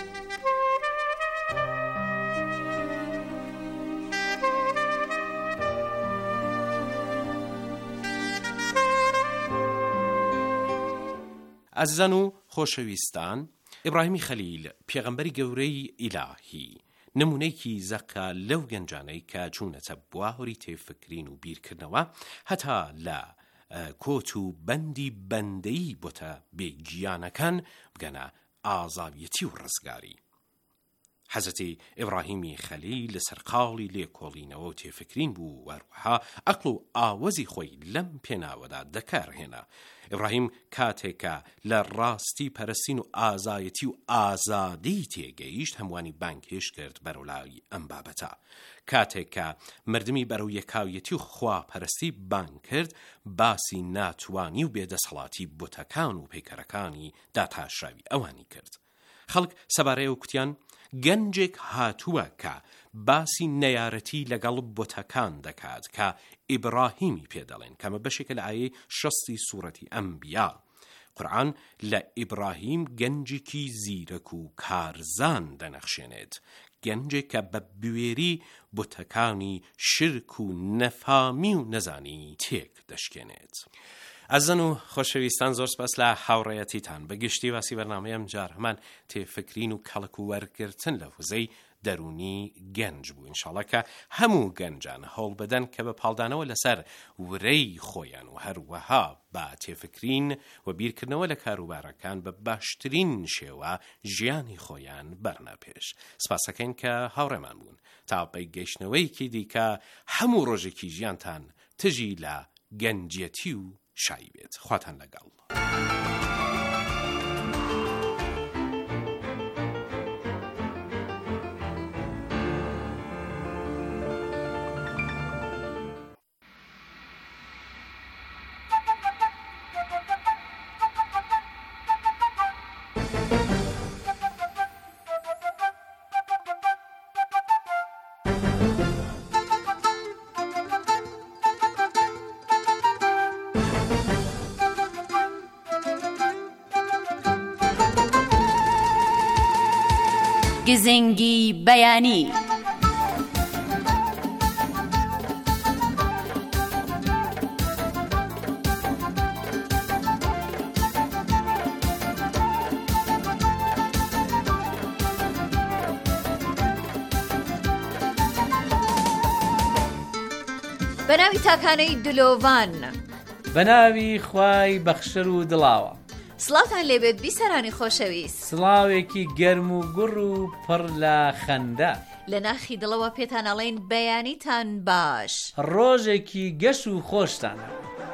ئازیزان و خۆشەویستان، ئیبراهیمی خەلیل پێغەمبەری گەورەی ئیلاهی نمونەیەکی زەقە لەو گەنجانەی کە چوونەتە بواهوری تێفکرین و بیرکردنەوە هەتا لە کۆت و بەندی بەندەیی بۆتە بێگیانەکان بگەنە ئازاویەتی و ڕزگاری. حەزەتی ئیبراهیمی خەلیل لەسەر قاڵی لێکۆڵینەوە و تێفکرین بوو، وەروەها عەقڵ و ئاوەزی خۆی لەم پێناوەدا دەکارهێنا. ئیبراهیم کاتێکە لە ڕاستی پەرستین و ئازایەتی و ئازادی تێگەیشت، هەمووانی بانگهێش کرد بەرەولای ئەم بابەتە. کاتێکە مردمی بەرەو یەکاویەتی و خواپەرستی بانگ کرد، باسی ناتوانی و بێدەسەڵاتی بوتەکان و پەیکەرەکانی داتاشراوی ئەوانی کرد. خەڵک سەبارەیە و کوتیان گەنجێک هاتووە کە باسی نەیارەتی لەگەڵ بۆتەکان دەکات کە ئیبراهیمی پێدەڵێن، کەمە بەشێکە لە ئایەی 6 سوورەتی ئەنبیا. قورئان لە ئیبراهیم گەنجێکی زیرەک و کارزان دەنەخشێنێت، گەنجێک کە بە بوێری بۆتەکانی شرک و نەفامی و نەزانی تێک دەشکێنێت. ئازن و خۆشەویستان، زۆر سپاس لە هاوڕێیەتیتان. بەگشتی واسی بەرنامەیەم جار هەمان تێفکرین و کەڵک و وەرگرتن لە وزەی دەرونی گەنج بوو. ئینشاڵڵا کە هەموو گەنجان هەوڵ بدەن کە بە پاڵدانەوە لەسەر ورەی خۆیان و هەروەها با تێفکرین و بیرکردنەوە لە کاروبارەکان بە باشترین شێوە ژیانی خۆیان بەرنە پێش. سپاسەکەین کە هاوڕێمان بوون تا پەی گەیشتنەوەیکی دیکە هەموو ڕۆژێکی ژیانتان تژی لە گەنجەتی و شایی بێت. خواتان لەگەڵ. گزنگی بەیانی. بەناوی تاکانەی دلۆڤان، بەناوی خوای بەخشەر و دڵاوە. سڵاوتان لێبێت بیسەرانی خۆشەویست. سڵاوێکی گەرم و گوڕ و پڕ لە خەندە. لە ناخی دڵەوە پێتان ئەڵێن بەیانیتان باش. ڕۆژێکی گەش و خۆشتانە.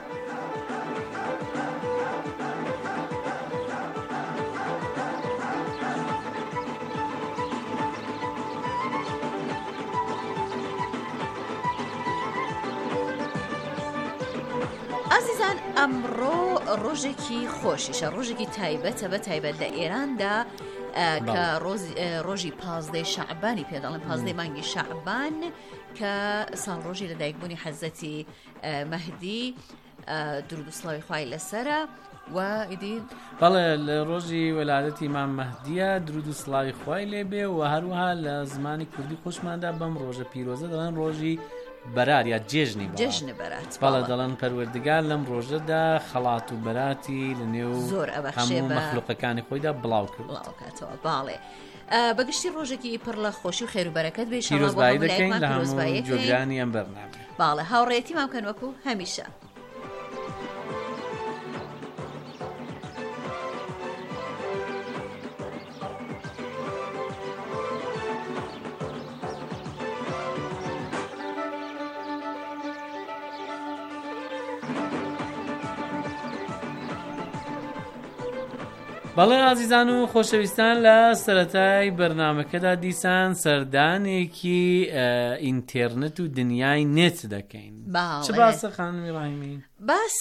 ئازیزان، ئەمڕۆ ڕۆژێکی خۆشیشە، ڕۆژێکی تایبەتە بە تایبەت لە ئێراندا کە ڕۆژی 15 شەعبانی پێدەڵێن، 15 مانگی شەعبان کە ساڵڕۆژی لەدایکبوونی حەزەتی مەهدی، درود و سڵاوی خوای لەسەرە. و ئیدی بەڵێ لە ڕۆژی وەلادەتی مام مەهدیە، درود و سڵاوی خوای لێبێ. و هەروەها لە زمانی کوردی خۆشماندا بەم ڕۆژە پیرۆزە دەڵێن ڕۆژی بەرار یا جێژنی بەرات. بەڵێ دەڵێن پەروەردگار لەم ڕۆژەدا خەڵات و بەراتی لە نێو هەموو مەخلوقەکانی خۆیدا بڵاو کردەوە. باڵێ بەگشتی ڕۆژێکی پڕ لە خۆشی و خێروبەرەکەت بێ. پیرۆزبایی دەکەین لە هەموو جۆگرانی ئەم بەرنامە. باڵێ هاوڕێیەتیمان بکەن وەکو هەمیشە. بەڵێ ئازیزان و خۆشەویستان، لە سەرەتای بەرنامەکەدا دیسان سەردانێکی ئینتێرنێت و دنیای نێت دەکەین. چ باسە خانمی ڕاهیمی؟ باس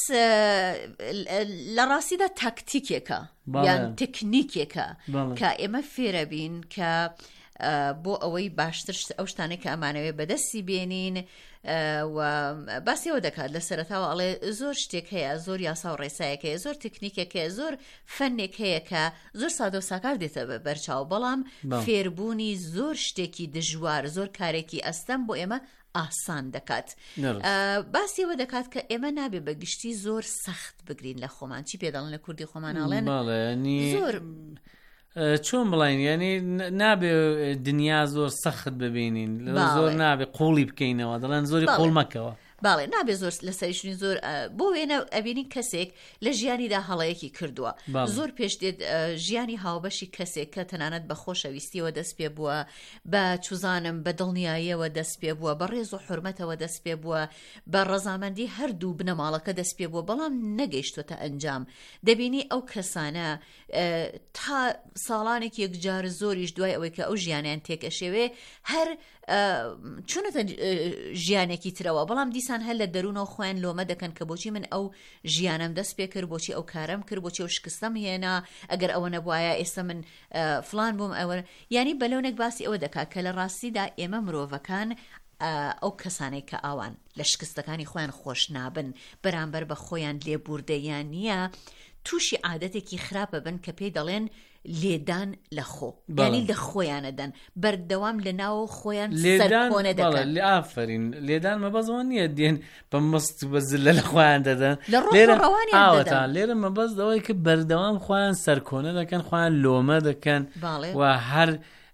لە ڕاستیدا تاکتیکێکە یان تکنیکێکە کە ئێمە فێرە بین کە بۆ ئەوەی باشتر ئەو شتانێک کە ئەمانەوێ بەدەستی بێنین. و باسیەوە دەکات لە سەرەتاوە ئەڵێ زۆر شتێک هەیە، زۆر یاسا و ڕێسایەک هەیە، زۆر تکنیکێک هەیە، زۆر فەنێک هەیە کە زۆر سادە و ساکار دێتە بەرچاو، بەڵام فێربوونی زۆر شتێکی دژوار، زۆر کارێکی ئەستەم بۆ ئێمە ئاسان دەکات. باسیەوە دەکات کە ئێمە نابێ بەگشتی زۆر سەخت بگرین لە خۆمان. چی پێدەڵێن لە کوردی خۆماناڵێن زۆر چۆن بڵین، یعنی نابێ دنیا زۆر سەخت ببینین، زۆر نابێ قوڵی بکەینەوە، دەڵێن زۆری قوڵ مەکەوە. باڵێ نابێ زۆر لەسەریشنی زۆر بۆ وێنە ئەبینی کەسێک لە ژیانیدا هەڵەیەکی کردووە، زۆر پێش دێت ژیانی هاوبەشی کەسێک کە تەنانەت بە خۆشەویستیەوە دەست پێ بووە، بە چوزانم بە دڵنیاییەوە دەست پێ بووە، بە ڕێز و حورمەتەوە دەست پێ بووە، بە ڕەزامەندی هەردوو بنەماڵەکە دەست پێ بووە، بەڵام نەگەیشتوتە ئەنجام. دەبینی ئەو کەسانە تا ساڵانێک یەکجار زۆریش دوای ئەوەی کە ئەو ژیانیان تێکەشێوێ هەر چونەتە ژیانێکی ترەوە، بەڵام دیسان هەر لە دەروونەوە خۆیان لۆمە دەکەن کە بۆچی من ئەو ژیانم دەست پێ کرد، بۆچی ئەو کارم کرد، بۆچی ئەو شکستم هێنا، ئەگەر ئەوە نەبوایە ئێستا من فلان بووم. ئەوە یعنی بەلەونێک باسی ئەوە دەکات کە لە ڕاستیدا ئێمە مرۆڤەکان ئەو کەسانەی کە ئاوان لە شکستەکانی خۆیان خۆش نابن، بەرامبەر بە خۆیان لێبوردەیان نییە، تووشی عادەتێکی خراپە بن کە پێی دەڵێن لێدان لە خۆ، یعنی لە خۆیانەدەن، بەردەوام لە ناو خۆیان سەرکۆنە دەکەن. ئافرین لێدان مەبەزەوە نییە دێن بە مست بەزلە لە خۆیان دەدەن، لە ڕۆژڕەوانیان دەدەن. لێرە مەبەز ئەوەی کە بەردەوام خۆیان سەرکۆنە دەکەن، خۆیان لۆمە دەکەن و هەر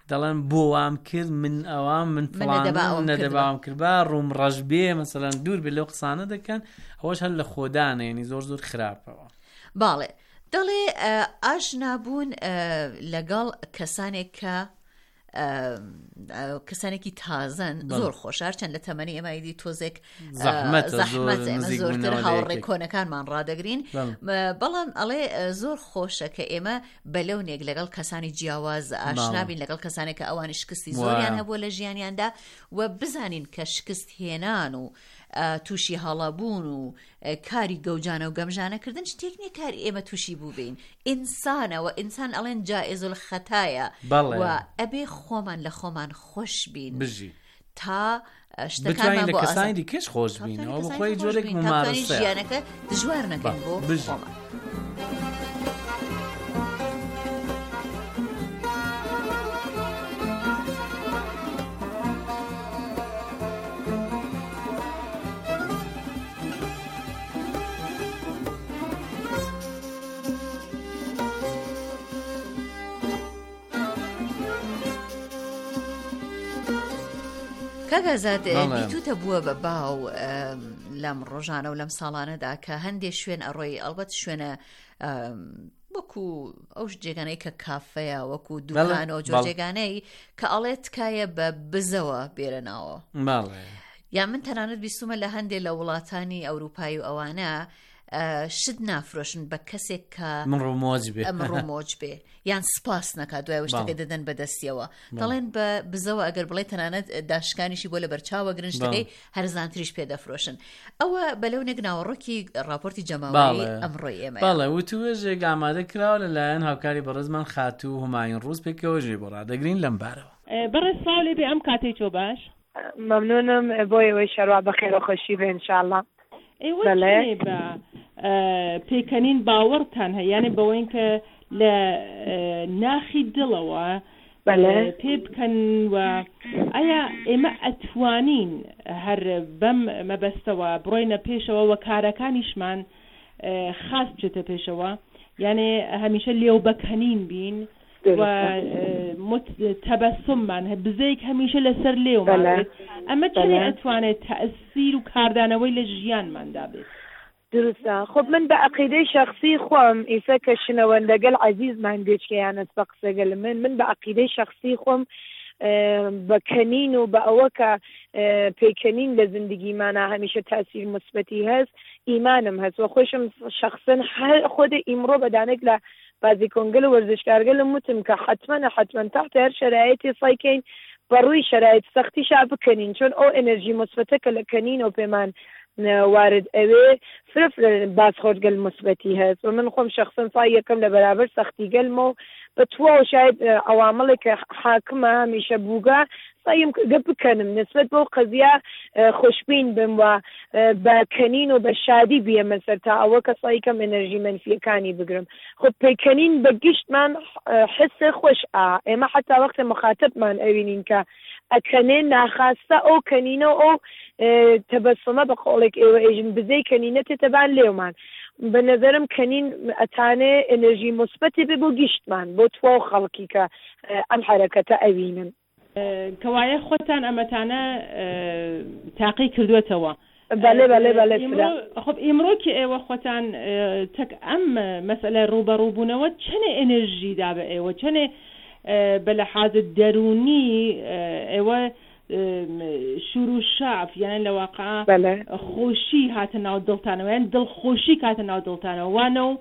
دەڵێن بۆ وام کرد من ئەوام من فڵانم نەدەباوام کرد با ڕووم ڕەش بێ مەسەلەن دوور بێ لەو قسانە دەکەن ئەوەش هەر لە خۆدانە یعنی زۆر زۆر خراپەوە. باڵێ دەڵێ ئاشنابوون لەگەڵ کەسانێک کە کەسانێکی تازن زۆر خۆشار چەند لە تەمەنی ئێمەیدی تۆزێک زەحمەت زۆرتر هاوڕێ کۆنەکانمان ڕادەگرین بەڵام ئەڵێ زۆر خۆشە کە ئێمە بەلەونێک لەگەڵ کەسانی جیاواز ئاشنابین لەگەڵ کەسانێک کە ئەوانی شکستی زۆریان هەبووە لە ژیانیاندا و بزانین کە شکست هێنان و تووشی هەڵابوون و کاری گەوجانە و گەمژانەکردن شتێک نیە کاری ئێمە تووشی بوو بین ئینسانەوە ئینسان ئەڵێن جائزل خەتایە و ئەبێ خۆمان لە خۆمان خۆش بین تا شتەکانمان بۆ کەسانی دیکەش خۆش بینەوە بۆ خۆی جۆرێک ممارسە ژیانەکە دژوار نەکەین بۆ خۆمان. کاگازات بیتوتە بووە بە باو لەم ڕۆژانە و لەم ساڵانەدا کە هەندێک شوێن ئەڕۆی ئەڵبەت شوێنە وەکو ئەو جێگانەی کە کافەیە وەکو دوکانە و جۆرجێگانەی کە ئەڵێت تکایە بە بزەوە بێرەناوە یا من تەنانەت بیستومە لە هەندێک لە وڵاتانی ئەوروپایی و ئەوانە شت نافرۆشن بە کەسێک کە ڕۆمۆج بێ یان سپاس نەکات دوای شتەکە دەدەن بەدەستیەوە دەڵێن بە بزەوە ئەگەر بڵێ تەنانەت داشکانیشی بۆ لە بەرچاوە گرنجەکەی هەرزانتریش پێدەفرۆشن. ئەوە بەلەونێک ناوەڕۆکی راپۆرتی جەماوەری ئەمڕۆی ئێمە باڵێ وتوێژێک ئامادە کراوە لەلایەن هاوکاری بەڕێزمان خاتوو هومایون ڕووس پێکەوەژێ بۆ ڕادەگرین لەم بارەوە. بەڕێز ساڵێ بێ ئەم کاتێک تۆ باش مەمنونم بۆی ئەوەی شەڕوا بەخێر و خۆشی بێ ئینشاءالله. بە پێکەنین باوەڕتان هەیە یانێ بەوەی کە لە ناخی دڵەوە پێ بکەن و ئایا ئێمە ئەتوانین هەر بەم مەبەستەوە بڕۆینە پێشەوە و کارەکانیشمان خاص بچێتە پێشەوە یانێ هەمیشە لێو بەکەنین بین و تەبەسممان بزەیەک هەمیشە لەسەر لێومان ئەمە چێ ئەتوانێت تەئسیر و کاردانەوەی لە ژیانماندا بێت. درستە خب من بە عەقیدەی شەخسی خۆم ئیسە کە شنەوەندەگەل عەزیزمان بێچکەیانت بە قسەگەل من بە عەقیدەی شەخسی خۆم بەکەنین و بە ئەوە کە پێکەنین لە زندگیمانە هەمیشە تاثیر مثبەتی هەست ئیمانم هەست و خۆشم شەخسن خۆدە ئیمڕۆ بەدانێک لە بازی کۆنگل و وەرزشکارگەلم وتم کە حتمەن تحت هەر شەرایەتی سایکەین بەڕووی شەرایەت سەختیشا بکەنین چۆن ئەو ئەنەرژی مثبەتە کە لە کەنین و پێمان وارد ئەوێ فرف بازخۆرگەل مثبەتی هەست و من خۆم شەخسن سای یەکەم لە بەرابەر سەختی گەلمە و بە تواو شاید ئەوامەڵێک کە حاکمە هەمیشە بووگا سایم گەپ بکەنم نسبەت بۆ قەزیا خۆشبین بم و بە کەنین و بە شادی بیەمە سەر تا ئەوە کە سای کەم ئەنەرژی منفیەکانی بگرم. خۆ پێکەنین بە گشتمان حسە خۆش ئێمە حتا وەختە مخاتبمان ئەوینین کە ئەکەنێ ناخواستە ئەو کەنینە ئەو تەبەسمە بە قۆڵێک ئێوە ئێژن بزەی کەنینە تێتەبان لێومان بە نەزەرم کەنین ئەتانێ ئەنەرژی مثبەتی بێ بۆ گشتمان بۆ تواو خەڵکی کە ئەم حرەکەتە ئەوینن. کەوایە خۆتان ئەمەتانە تاقی کردوێتەوە. خب ئیمڕۆکی ئێوە خۆتان تەک ئەم مەسئلە ڕوبەڕووبوونەوە چەنێ ئەنەرژی دا بە ئێوە چەنێ بە لەحاظ دەرونی ئێوە شور و شعف یان لە واقع خۆشی هاتە ناو دڵتانەوە یان دڵخۆشی کاتە ناو دڵتانەوە وانە و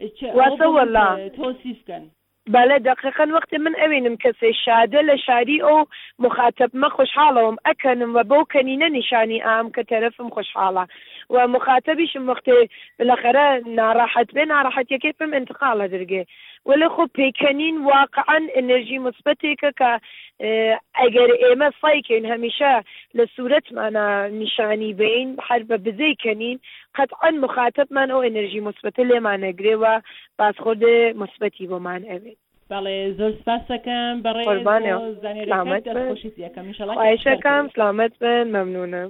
تۆسیف بکەن. بەڵێ دقیقاً وەختی من ئەوێنم کەسێ شادە لە شادی ئەو مخاتبمە خوشحاڵەوەم ئەکەنم و بەو کەنینە نیشانی ئام کە تەرەفم خوشحاڵە و مخاتبیشم وەختێ بالاخره ناڕاحەت بێ ناڕاحەتیەکەی پێم انتقالە دەرگێ ولی خۆ پێکەنین واقعاً ئەنەرژی مثبەتێکە کە ئەگەر ئێمە سایکەین هەمیشە لە سوورەتمانە نیشانی بین هەر بە بزەی کەنین قەتعاً مخاتبمان ئەو ئەنەرژی مثبەتە لێمانەگرێ و بازخۆردە مثبەتی بۆمان ئەوێت. بەڵێ زۆر سپاس دەکەم بەڕێ زانیاریەکەت دەستخۆشیت یەکەم ئینشاڵڵا خواهشەکەم سلامەت بن مەمنونم.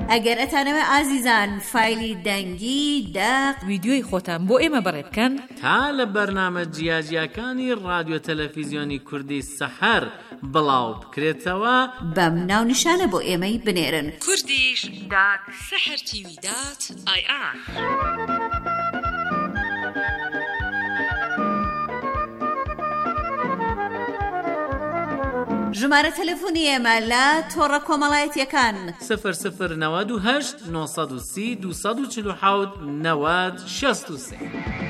ئەگەر ئەتانەوە ئازیزان فایلی دەنگی داق ویدیۆی خۆتان بۆ ئێمە بەڕێ بکەن تا لە بەرنامە جیاجیەکانی رادیۆ تەلەڤیزیۆنی کوردی سەحەر بڵاو بکرێتەوە بەم ناونیشانە بۆ ئێمەی بنێرن kurdish.sahartv.ir ژمارە تەلەفۆنی ئێمە لە تۆڕە کۆمەڵایەتیەکان 0098 930 247 90 63.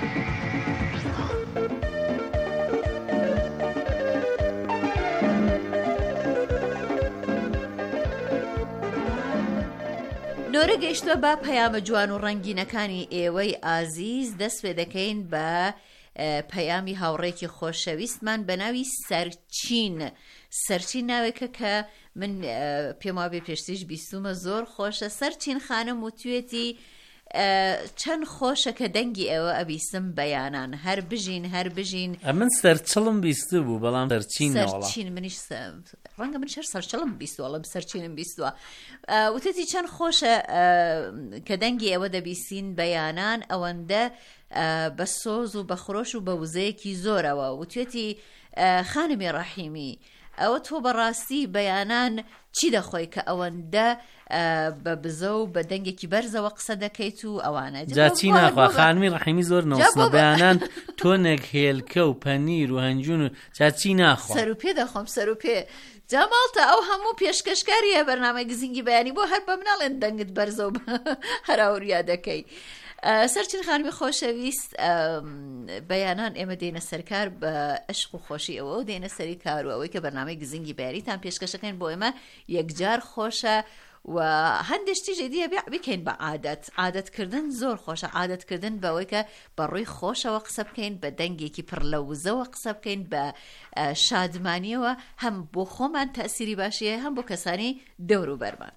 نۆرە گەیشتووە بە پەیامە جوان و ڕەنگینەکانی ئێوەی ئازیز دەست پێ دەکەین بە پەیامی هاوڕێکی خۆشەویستمان بە ناوی سەرچین ناوێکە کە من پێم وابێ پێشتیش بیستومە زۆر خۆشە. سەرچین خانم وتوێتی چەند خۆشە کە دەنگی ئێوە ئەبیستم بەیانان هەر بژین من سەرچڵم بیستو بوو بەڵام سەرچین منیش ڕەنگە من شەر سەرچڵم بیستووەڵم سەرچینم بیستووە. وتێتی چەند خۆشە کە دەنگی ئێوە دەبیستین بەیانان ئەوەندە بە سۆز و بە خۆش و بە وزەیەکی زۆرەوە. وتێتی خانمی ڕەحیمی ئەوە تۆ بەڕاستی بەیانان چی دەخۆی کە ئەوەندە بە بزە و بە دەنگێکی بەرزەوە قسە دەکەیت و ئەوانە جاچی ناخوا خانمی ڕەحیمی زۆر نەوسمە بەیانان تۆنێک هێلکە و پەنیر و هەنجون و جاچی ناخوا سەر و پێ دەخۆم سەر و پێ جاماڵتە ئەو هەموو پێشکەشکاریە بەرنامە گزینگی بەیانی بۆ هەر بە مناڵێن دەنگت بەرزە و هەراوریا دەکەی. سەرچین خانمی خۆشەویست بەیانان ئێمە دێنە سەرکار بە عشق و خۆشی ئەوە و دێنە سەری کار و ئەوەی کە بەرنامەی گزینگی بەیاریتان پێشکەشەکەین بۆ ئێمە یەکجار خۆشە و هەندێشتی ژێدیە بکەین بە عادەتکردن زۆر خۆشە. عادەتکردن بەوەی کە بەڕووی خۆشەوە قسە بکەین بە دەنگێکی پڕ لە وزەوە قسە بکەین بە شادمانیەوە هەم بۆ خۆمان تەسیری باشیە هەم بۆ کەسانی دەور و بەرمان.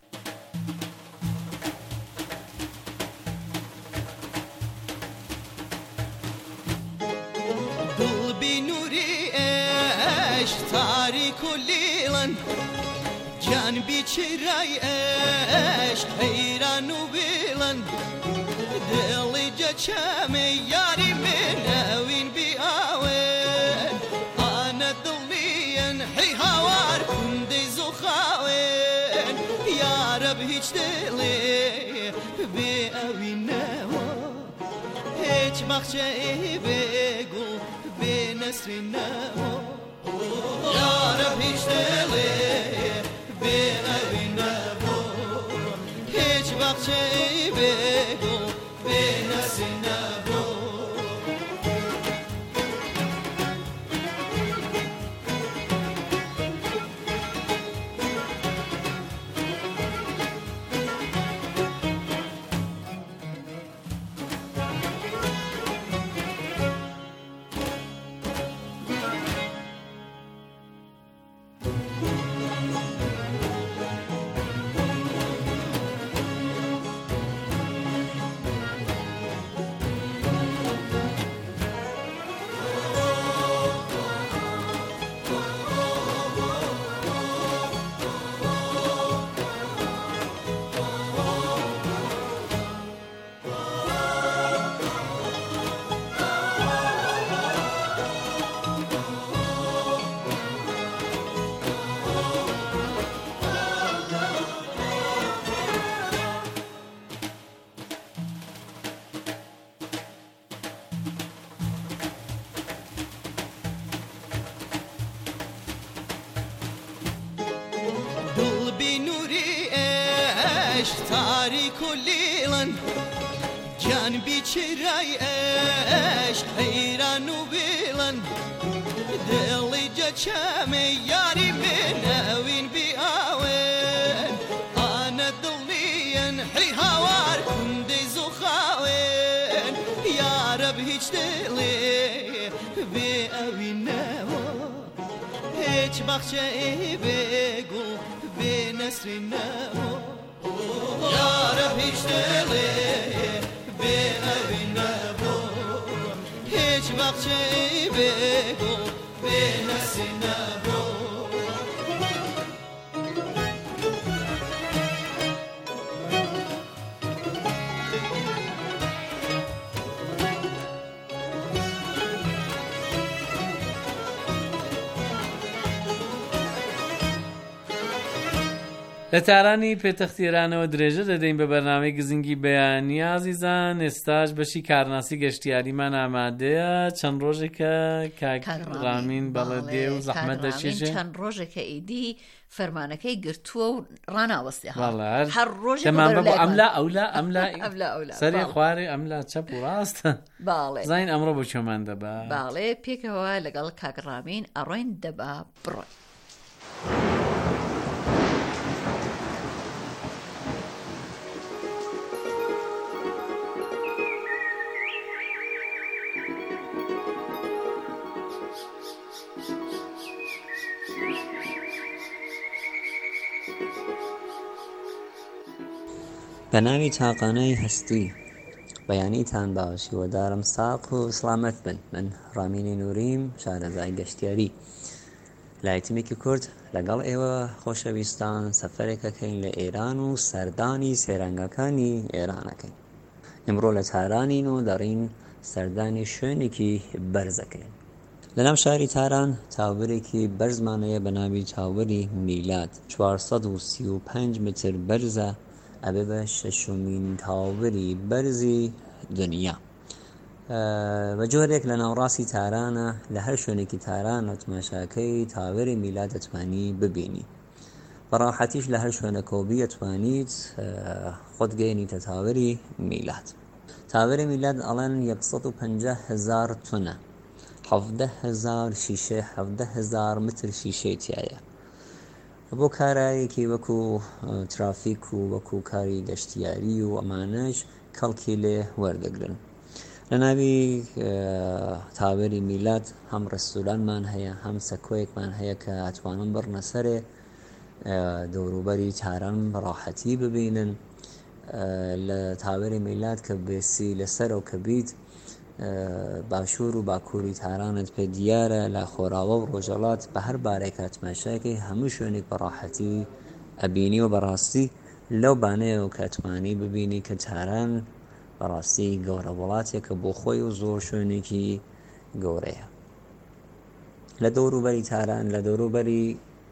تاریک و لیلن جان بیچرای عشق حیران و بیلن دلی جچم یاری من اوین بی آوین آنا دلین حی هوار کندی زخاوین یارب هیچ دلی بی اوین نوا هیچ بخشه بگو بی نصر نوا یارب هیچ دلی بی اوین نبو هیچ وقت چه بگو بی نسی نبو تاریک و لیلن جان بیچرای عشق حیران و بیلن دلی جچم یاری من اوین بی آوین آنا دلین حی هوار کندی زخاوین یارب هیچ دلی بی اوین نوا هیچ بخشه بگو بی نصر نوا یارب هیچ دلی بی اوین نبو هیچ وقت چه بگو بی نسی نبو لە تارانی پێتەختیرانەوە درێژە دەدەین بە بەرنامەی گزنگی بەیانی ئازیزان. ئێستاش بەشی کارناسی گەشتیاریمان ئامادەیە. چەند ڕۆژێکە کاکڕامین بەڵێ دێ و زەحمەت دەچێژێ. چەند ڕۆژێکە ئیدی فەرمانەکەی گرتووە و ڕاناوەستی هەر ڕۆژ ئەملا ئەملا سەری خوارێ ئەملا چەپ و ڕاستە. باڵێ زین ئەمڕۆ بۆ چۆمان دەبا. باڵێ پێکەوە لەگەڵ کاکڕامین ئەڕۆین دەبا بڕۆین. بە ناوی تاقانەی هەستی بەیانیتان باشی وەدارم ساق و سلامەت بن. من ڕامینی نوریم، شارەزای گەشتیاری لایتمێکی کورد لەگەڵ ئێوە خۆشەویستان سەفەرێکەکەین لە ئێران و سەردانی سێرەنگەکانی ئێرانەکەین. ئەمڕۆ لە تارانین و دەڕین سەردانی شوێنێکی بەرزەکەین. لەناو شاری تاران تاوەرێکی بەرزمانەیە بە ناوی تاوەری میلاد. 435 متر بەرزە، ئەبێ بە شەشمین تاوەری بەرزی دنیا. بە جۆرێک لە ناوڕاستی تارانە، لە هەر شوێنێکی تاران و تماشاکەی تاوەری میلاد دەتوانی ببینی. بەڕاحەتیش لە هەر شوێنەکەوبی دەتوانیت خۆت گەیەنیتە تاوەری میلاد. تاوەری میلاد ئەڵێن 150,000 تونە، 17,000 شیشە، 17,000 متر شیشەی تایە. بۆ کارایەکی وەکو ترافیک و وەکو کاری گەشتیاری و ئەمانەش کەڵکی لێ وەردەگرن. لە ناوی تاوەری میلاد هەم ڕێستورانمان هەیە، هەم سەکۆیەکمان هەیە کە ئەتوانن بڕنە سەرێ دەوروبەری تاران بەڕاحەتی ببینن. لە تاوەری میلاد کە بێسی لەسەر و کە بیت باشوور و باکووری تارانت پێ دیارە. لە خۆراوە و ڕۆژەڵات بە هەر بارێکە تماشاکەی هەموو شوێنێک بەڕاحەتی ئەبینی و بەڕاستی لەو بانەیە و کاتمانی ببینی کە تاران بەڕاستی گەورە وڵاتێکە بۆ خۆی و زۆر شوێنێکی گەورەیە. لە دەوروبەری تاران، لە دەوروبەری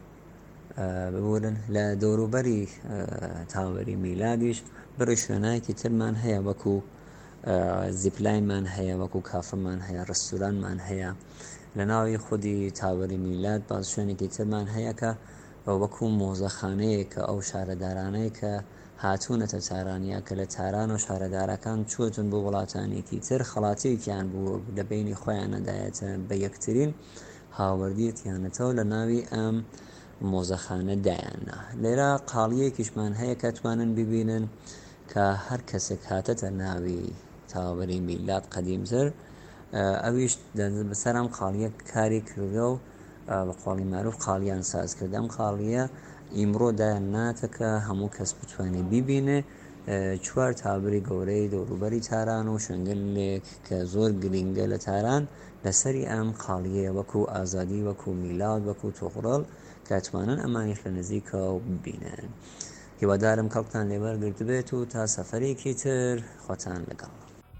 ببورن لە دەوروبەری تاوەری میلادیش بڕی شوێنایەکی ترمان هەیە، وەکو زیپلاینمان هەیە، وەکو کافمان هەیە، ڕستورانمان هەیە. لە ناوی خودی تاوەری میلاد باز شوێنێکی ترمان هەیە کە وەکو مۆزەخانەیە کە ئەو شارەدارانەیە کە هاتوونەتە تارانیا کە لە تاران و شارەدارەکان چوتن بۆ وڵاتانێکی تر خەڵاتیەکیان بوو لە بینی خۆیان نەدایەتە بە یەکترین هاوردیەتیانەتەوە لە ناوی ئەم مۆزەخانە دایاننا. لێرە قاڵیەکیشمان هەیە کە توانن ببینن کە هەر کەسێک هاتەتە ناوی تاوەری میلاد قەدیمتر ئەویش بەسەر ئەم قاڵیە کاری کردە و بە قۆڵی معروف قاڵیان ساز کرد. ئەم قاڵیە ئیمڕۆ دایانناتەکە هەموو کەس بتوانێت بیبینێ. 4 تاوەری گەورەی دەوروبەری تاران و شنگلێک کە زۆر گرنگە لە تاران لەسەری ئەم قاڵیە، وەکو ئازادی، وەکو میلاد، وەکو تۆغڕەڵ کاتوانن ئەمانیش لە نزیکەوە ببینن. هیوادارم کەڵکتان لێوەرگرت بێت و تا سەفەرێکی تر خۆتان لەگەڵ.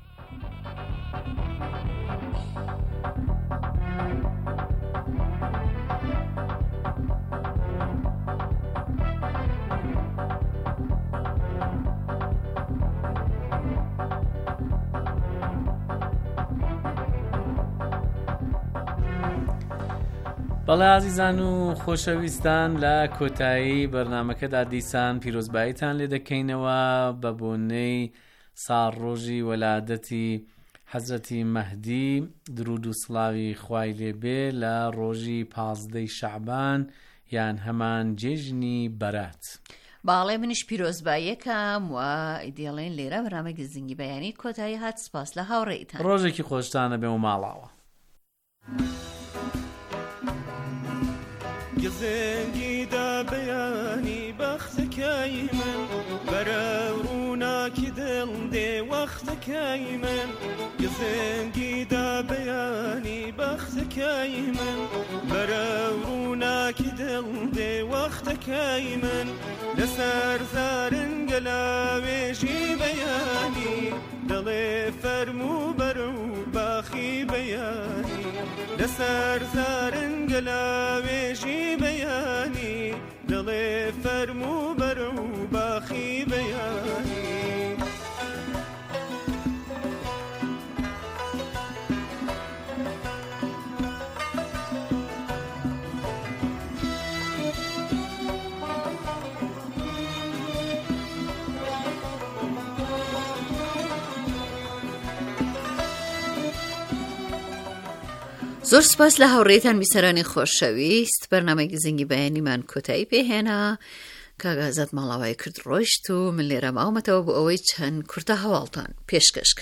بەڵێ ئازیزان و خۆشەویستان، لە کۆتایی بەرنامەکەدا دیسان پیرۆزباییتان لێ دەکەینەوە بە بۆنەی ساڕۆژی وەلادەتی حەزرەتی مەهدی، درود و سڵاوی خوای لێبێ، لە ڕۆژی 15 شەعبان یان هەمان جێژنی بەرات. باڵێ منیش پیرۆزباییەکەم و ئیدێڵێن لێرە بەرنامە گزنگی بەیانی کۆتایی هات. سپاس لە هاوڕێیتان. ڕۆژێکی خۆشتانە بێ و ماڵاوە. گزنگی دا بەیانی بەختەکەی من بەرە ڕووناکی دڵ دێ وەختەکەی من. گزنگی دا بەیانی بەختەکەی من بەرە ڕووناکی دڵ دێ وەختەکەی من. لەسەر زارنگە لاوێژی بەیانی دڵێ فەرموو بەرە و باخی بەیانی. لەسەر زارنگە لاوێژی بەیانی دڵێ فەرموو بەرە و باخی بەیانی زۆر سپاس لە هاوڕێتان بیسەرانی خۆشەویست بەرنامەی گزنگی بەیانیمان کۆتایی پێهێنا کاگازات ماڵاوای کرد ڕۆیشت و من لێرە ماومەتەوە بۆ ئەوەی چەند کورتە هەواڵتان پێشکەشکە.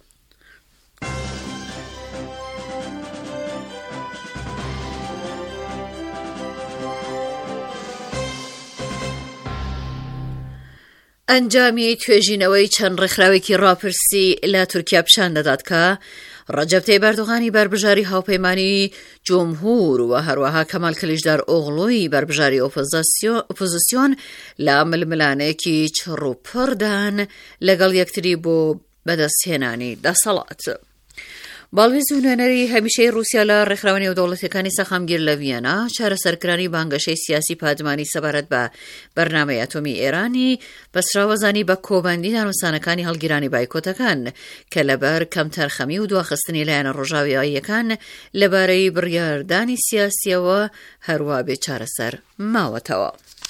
ئەنجامی توێژینەوەی چەند ڕێکخراوێکی ڕاپرسی لە تورکیا پیشان دەدات کە ڕەجەب تەیب ئەردۆغانی بربژاری هاوپەیمانی جمهور و هەروەها کەمال کلیژدار ئۆغڵۆی بربژاری ئۆپۆزیسیۆن لە ململانەیەکی چڕوپڕدان لەگەڵ یەکتری بۆ بەدەستهێنانی دەسەڵات. باڵوێز و نوێنەری هەمیشەی رووسیا لە ڕێکخراوە نێودەوڵەتیەکانی سەخامگیر لە ڤیەنا چارەسەرکرانی بانگەشەی سیاسی پادمانی سەبارەت بە بەرنامەی ئەتۆمی ئێرانی بەسراوەزانی بە کۆبەندی دانووسانەکانی هەڵگیرانی بایکۆتەکان کە لەبەر کەم تەرخەمی و دواخستنی لایەنە ڕۆژاویەکان لەبارەی بڕیاردانی سیاسیەوە هەروە بێ چارەسەر ماوەتەوە.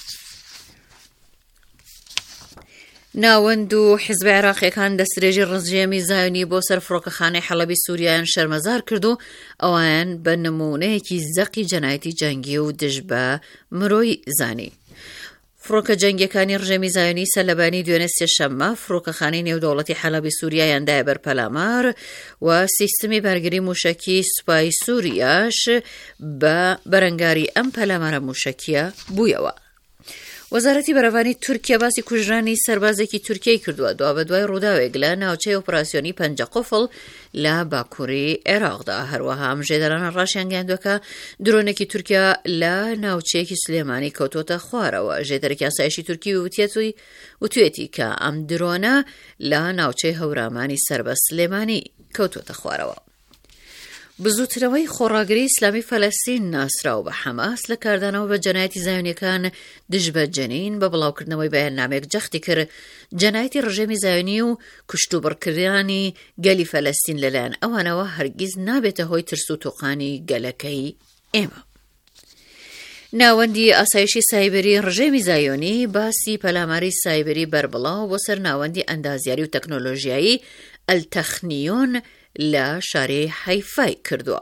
ناوەند و حیزب عێراقیەکان دەستدرێژی ڕزجێمی زایۆنی بۆ سەر فڕۆکەخانەی حەڵەبی سووریایان شەرمەزار کرد و ئەوان بە نمونەیەکی زەقی جەنایەتی جەنگی و دژ بە مرۆی زانی. فڕۆکە جەنگیەکانی ڕژێمی زایۆنی سەرلەبانی دوێنێ سێشەممە فڕۆکەخانەی نێودەوڵەتی حەڵەبی سووریایاندایە بەر پەلامار و سیستمی بەرگری موشەکی سوپای سووریاش بە بەرەنگاری ئەم پەلامارە موشەکیە بوویەوە. وەزارەتی بەرەوانی تورکیا باسی کوژرانی سەربازێکی تورکیای کردووە دوا بە دوای ڕووداوێک لە ناوچەی ئۆپراسیۆنی پەنجە قوفڵ لە باکووری عێراقدا. هەروەها ژێدەرانە ڕاشیان گەیاندووە کە درۆنێکی تورکیا لە ناوچەیەکی سلێمانی کەوتۆتە خوارەوە. ژێدەرێکی ئاسایشی تورکی وتوێتی کە ئەم درۆنە لە ناوچەی هەورامانی سەربە سلێمانی کەوتۆتە خوارەوە. بزوترەوەی خۆڕاگری ئیسلامی فەلەستین ناسراو بە حەماس لە کاردانەوە بە جەنایەتی زایۆنیەکان دژ بە جەنین بە بڵاوکردنەوەی بەیاننامێک جەختی کرد جەنایەتی ڕژێمی زایۆنی و کشتوبڕکردانی گەلی فەلەستین لەلایەن ئەوانەوە هەرگیز نابێتە هۆی ترس و تووقانی گەلەکەی ئێمە. ناوەندی ئاسایشی سایبەری ڕژێمی زایۆنی باسی پەلاماری سایبەری بربڵاو بۆ سەر ناوەندی ئەندازیاری و تەکنۆلۆژیایی ئەلتەخنیۆن لە شارەی حەیفای کردووە.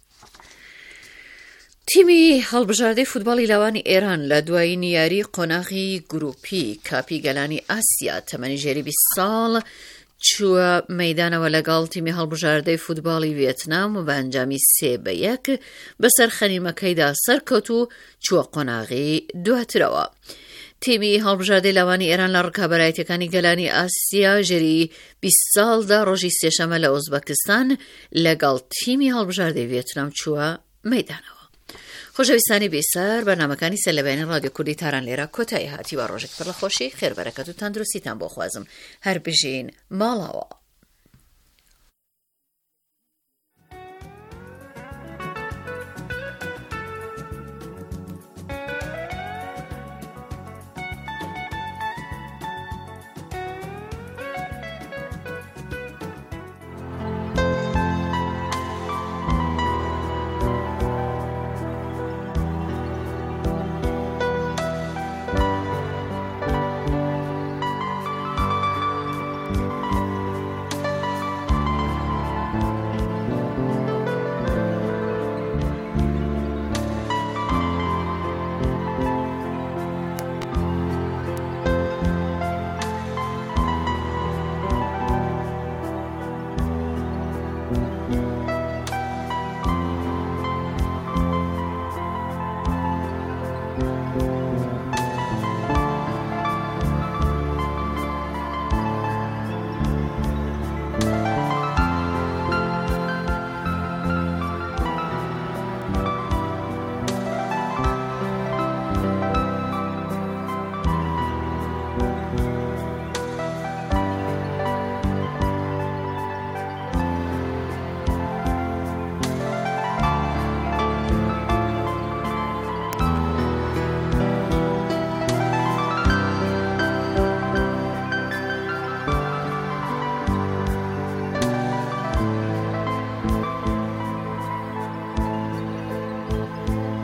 تیمی هەڵبژاردەی فوتباڵی لاوانی ئێران لە دوای نیاری قۆناغی گروپی کاپی گەلانی ئاسیا تەمەنی ژێری 20 ساڵ چووە مەیدانەوە لەگەڵ تیمی هەڵبژاردەی فوتباڵی ڤێتنام و بە ئەنجامی 3-1 بەسەر خەنیمەکەیدا سەرکەوت و چووە قۆناغی دواترەوە. تیمی هەڵبژاردەی لاوانی ئێران لە ڕکابەرایەتەکانی گەلانی ئاسیا ژێری 20 ساڵدا ڕۆژی سێشەمە لە ئۆزبەکستان لەگەڵ تیمی هەڵبژاردەی ڤێتنام چووە مەیدانەوە. خۆشەویستانی بێسەر بەرنامەکانی سەرلەبەیانی ڕادیۆ کوردی تاران لێرە کۆتایی هاتی و ڕۆژێک پڕ لە خۆشی خێر بەرەکەت و تەندروستیتان بۆ خوازم هەر بژین ماڵەوە.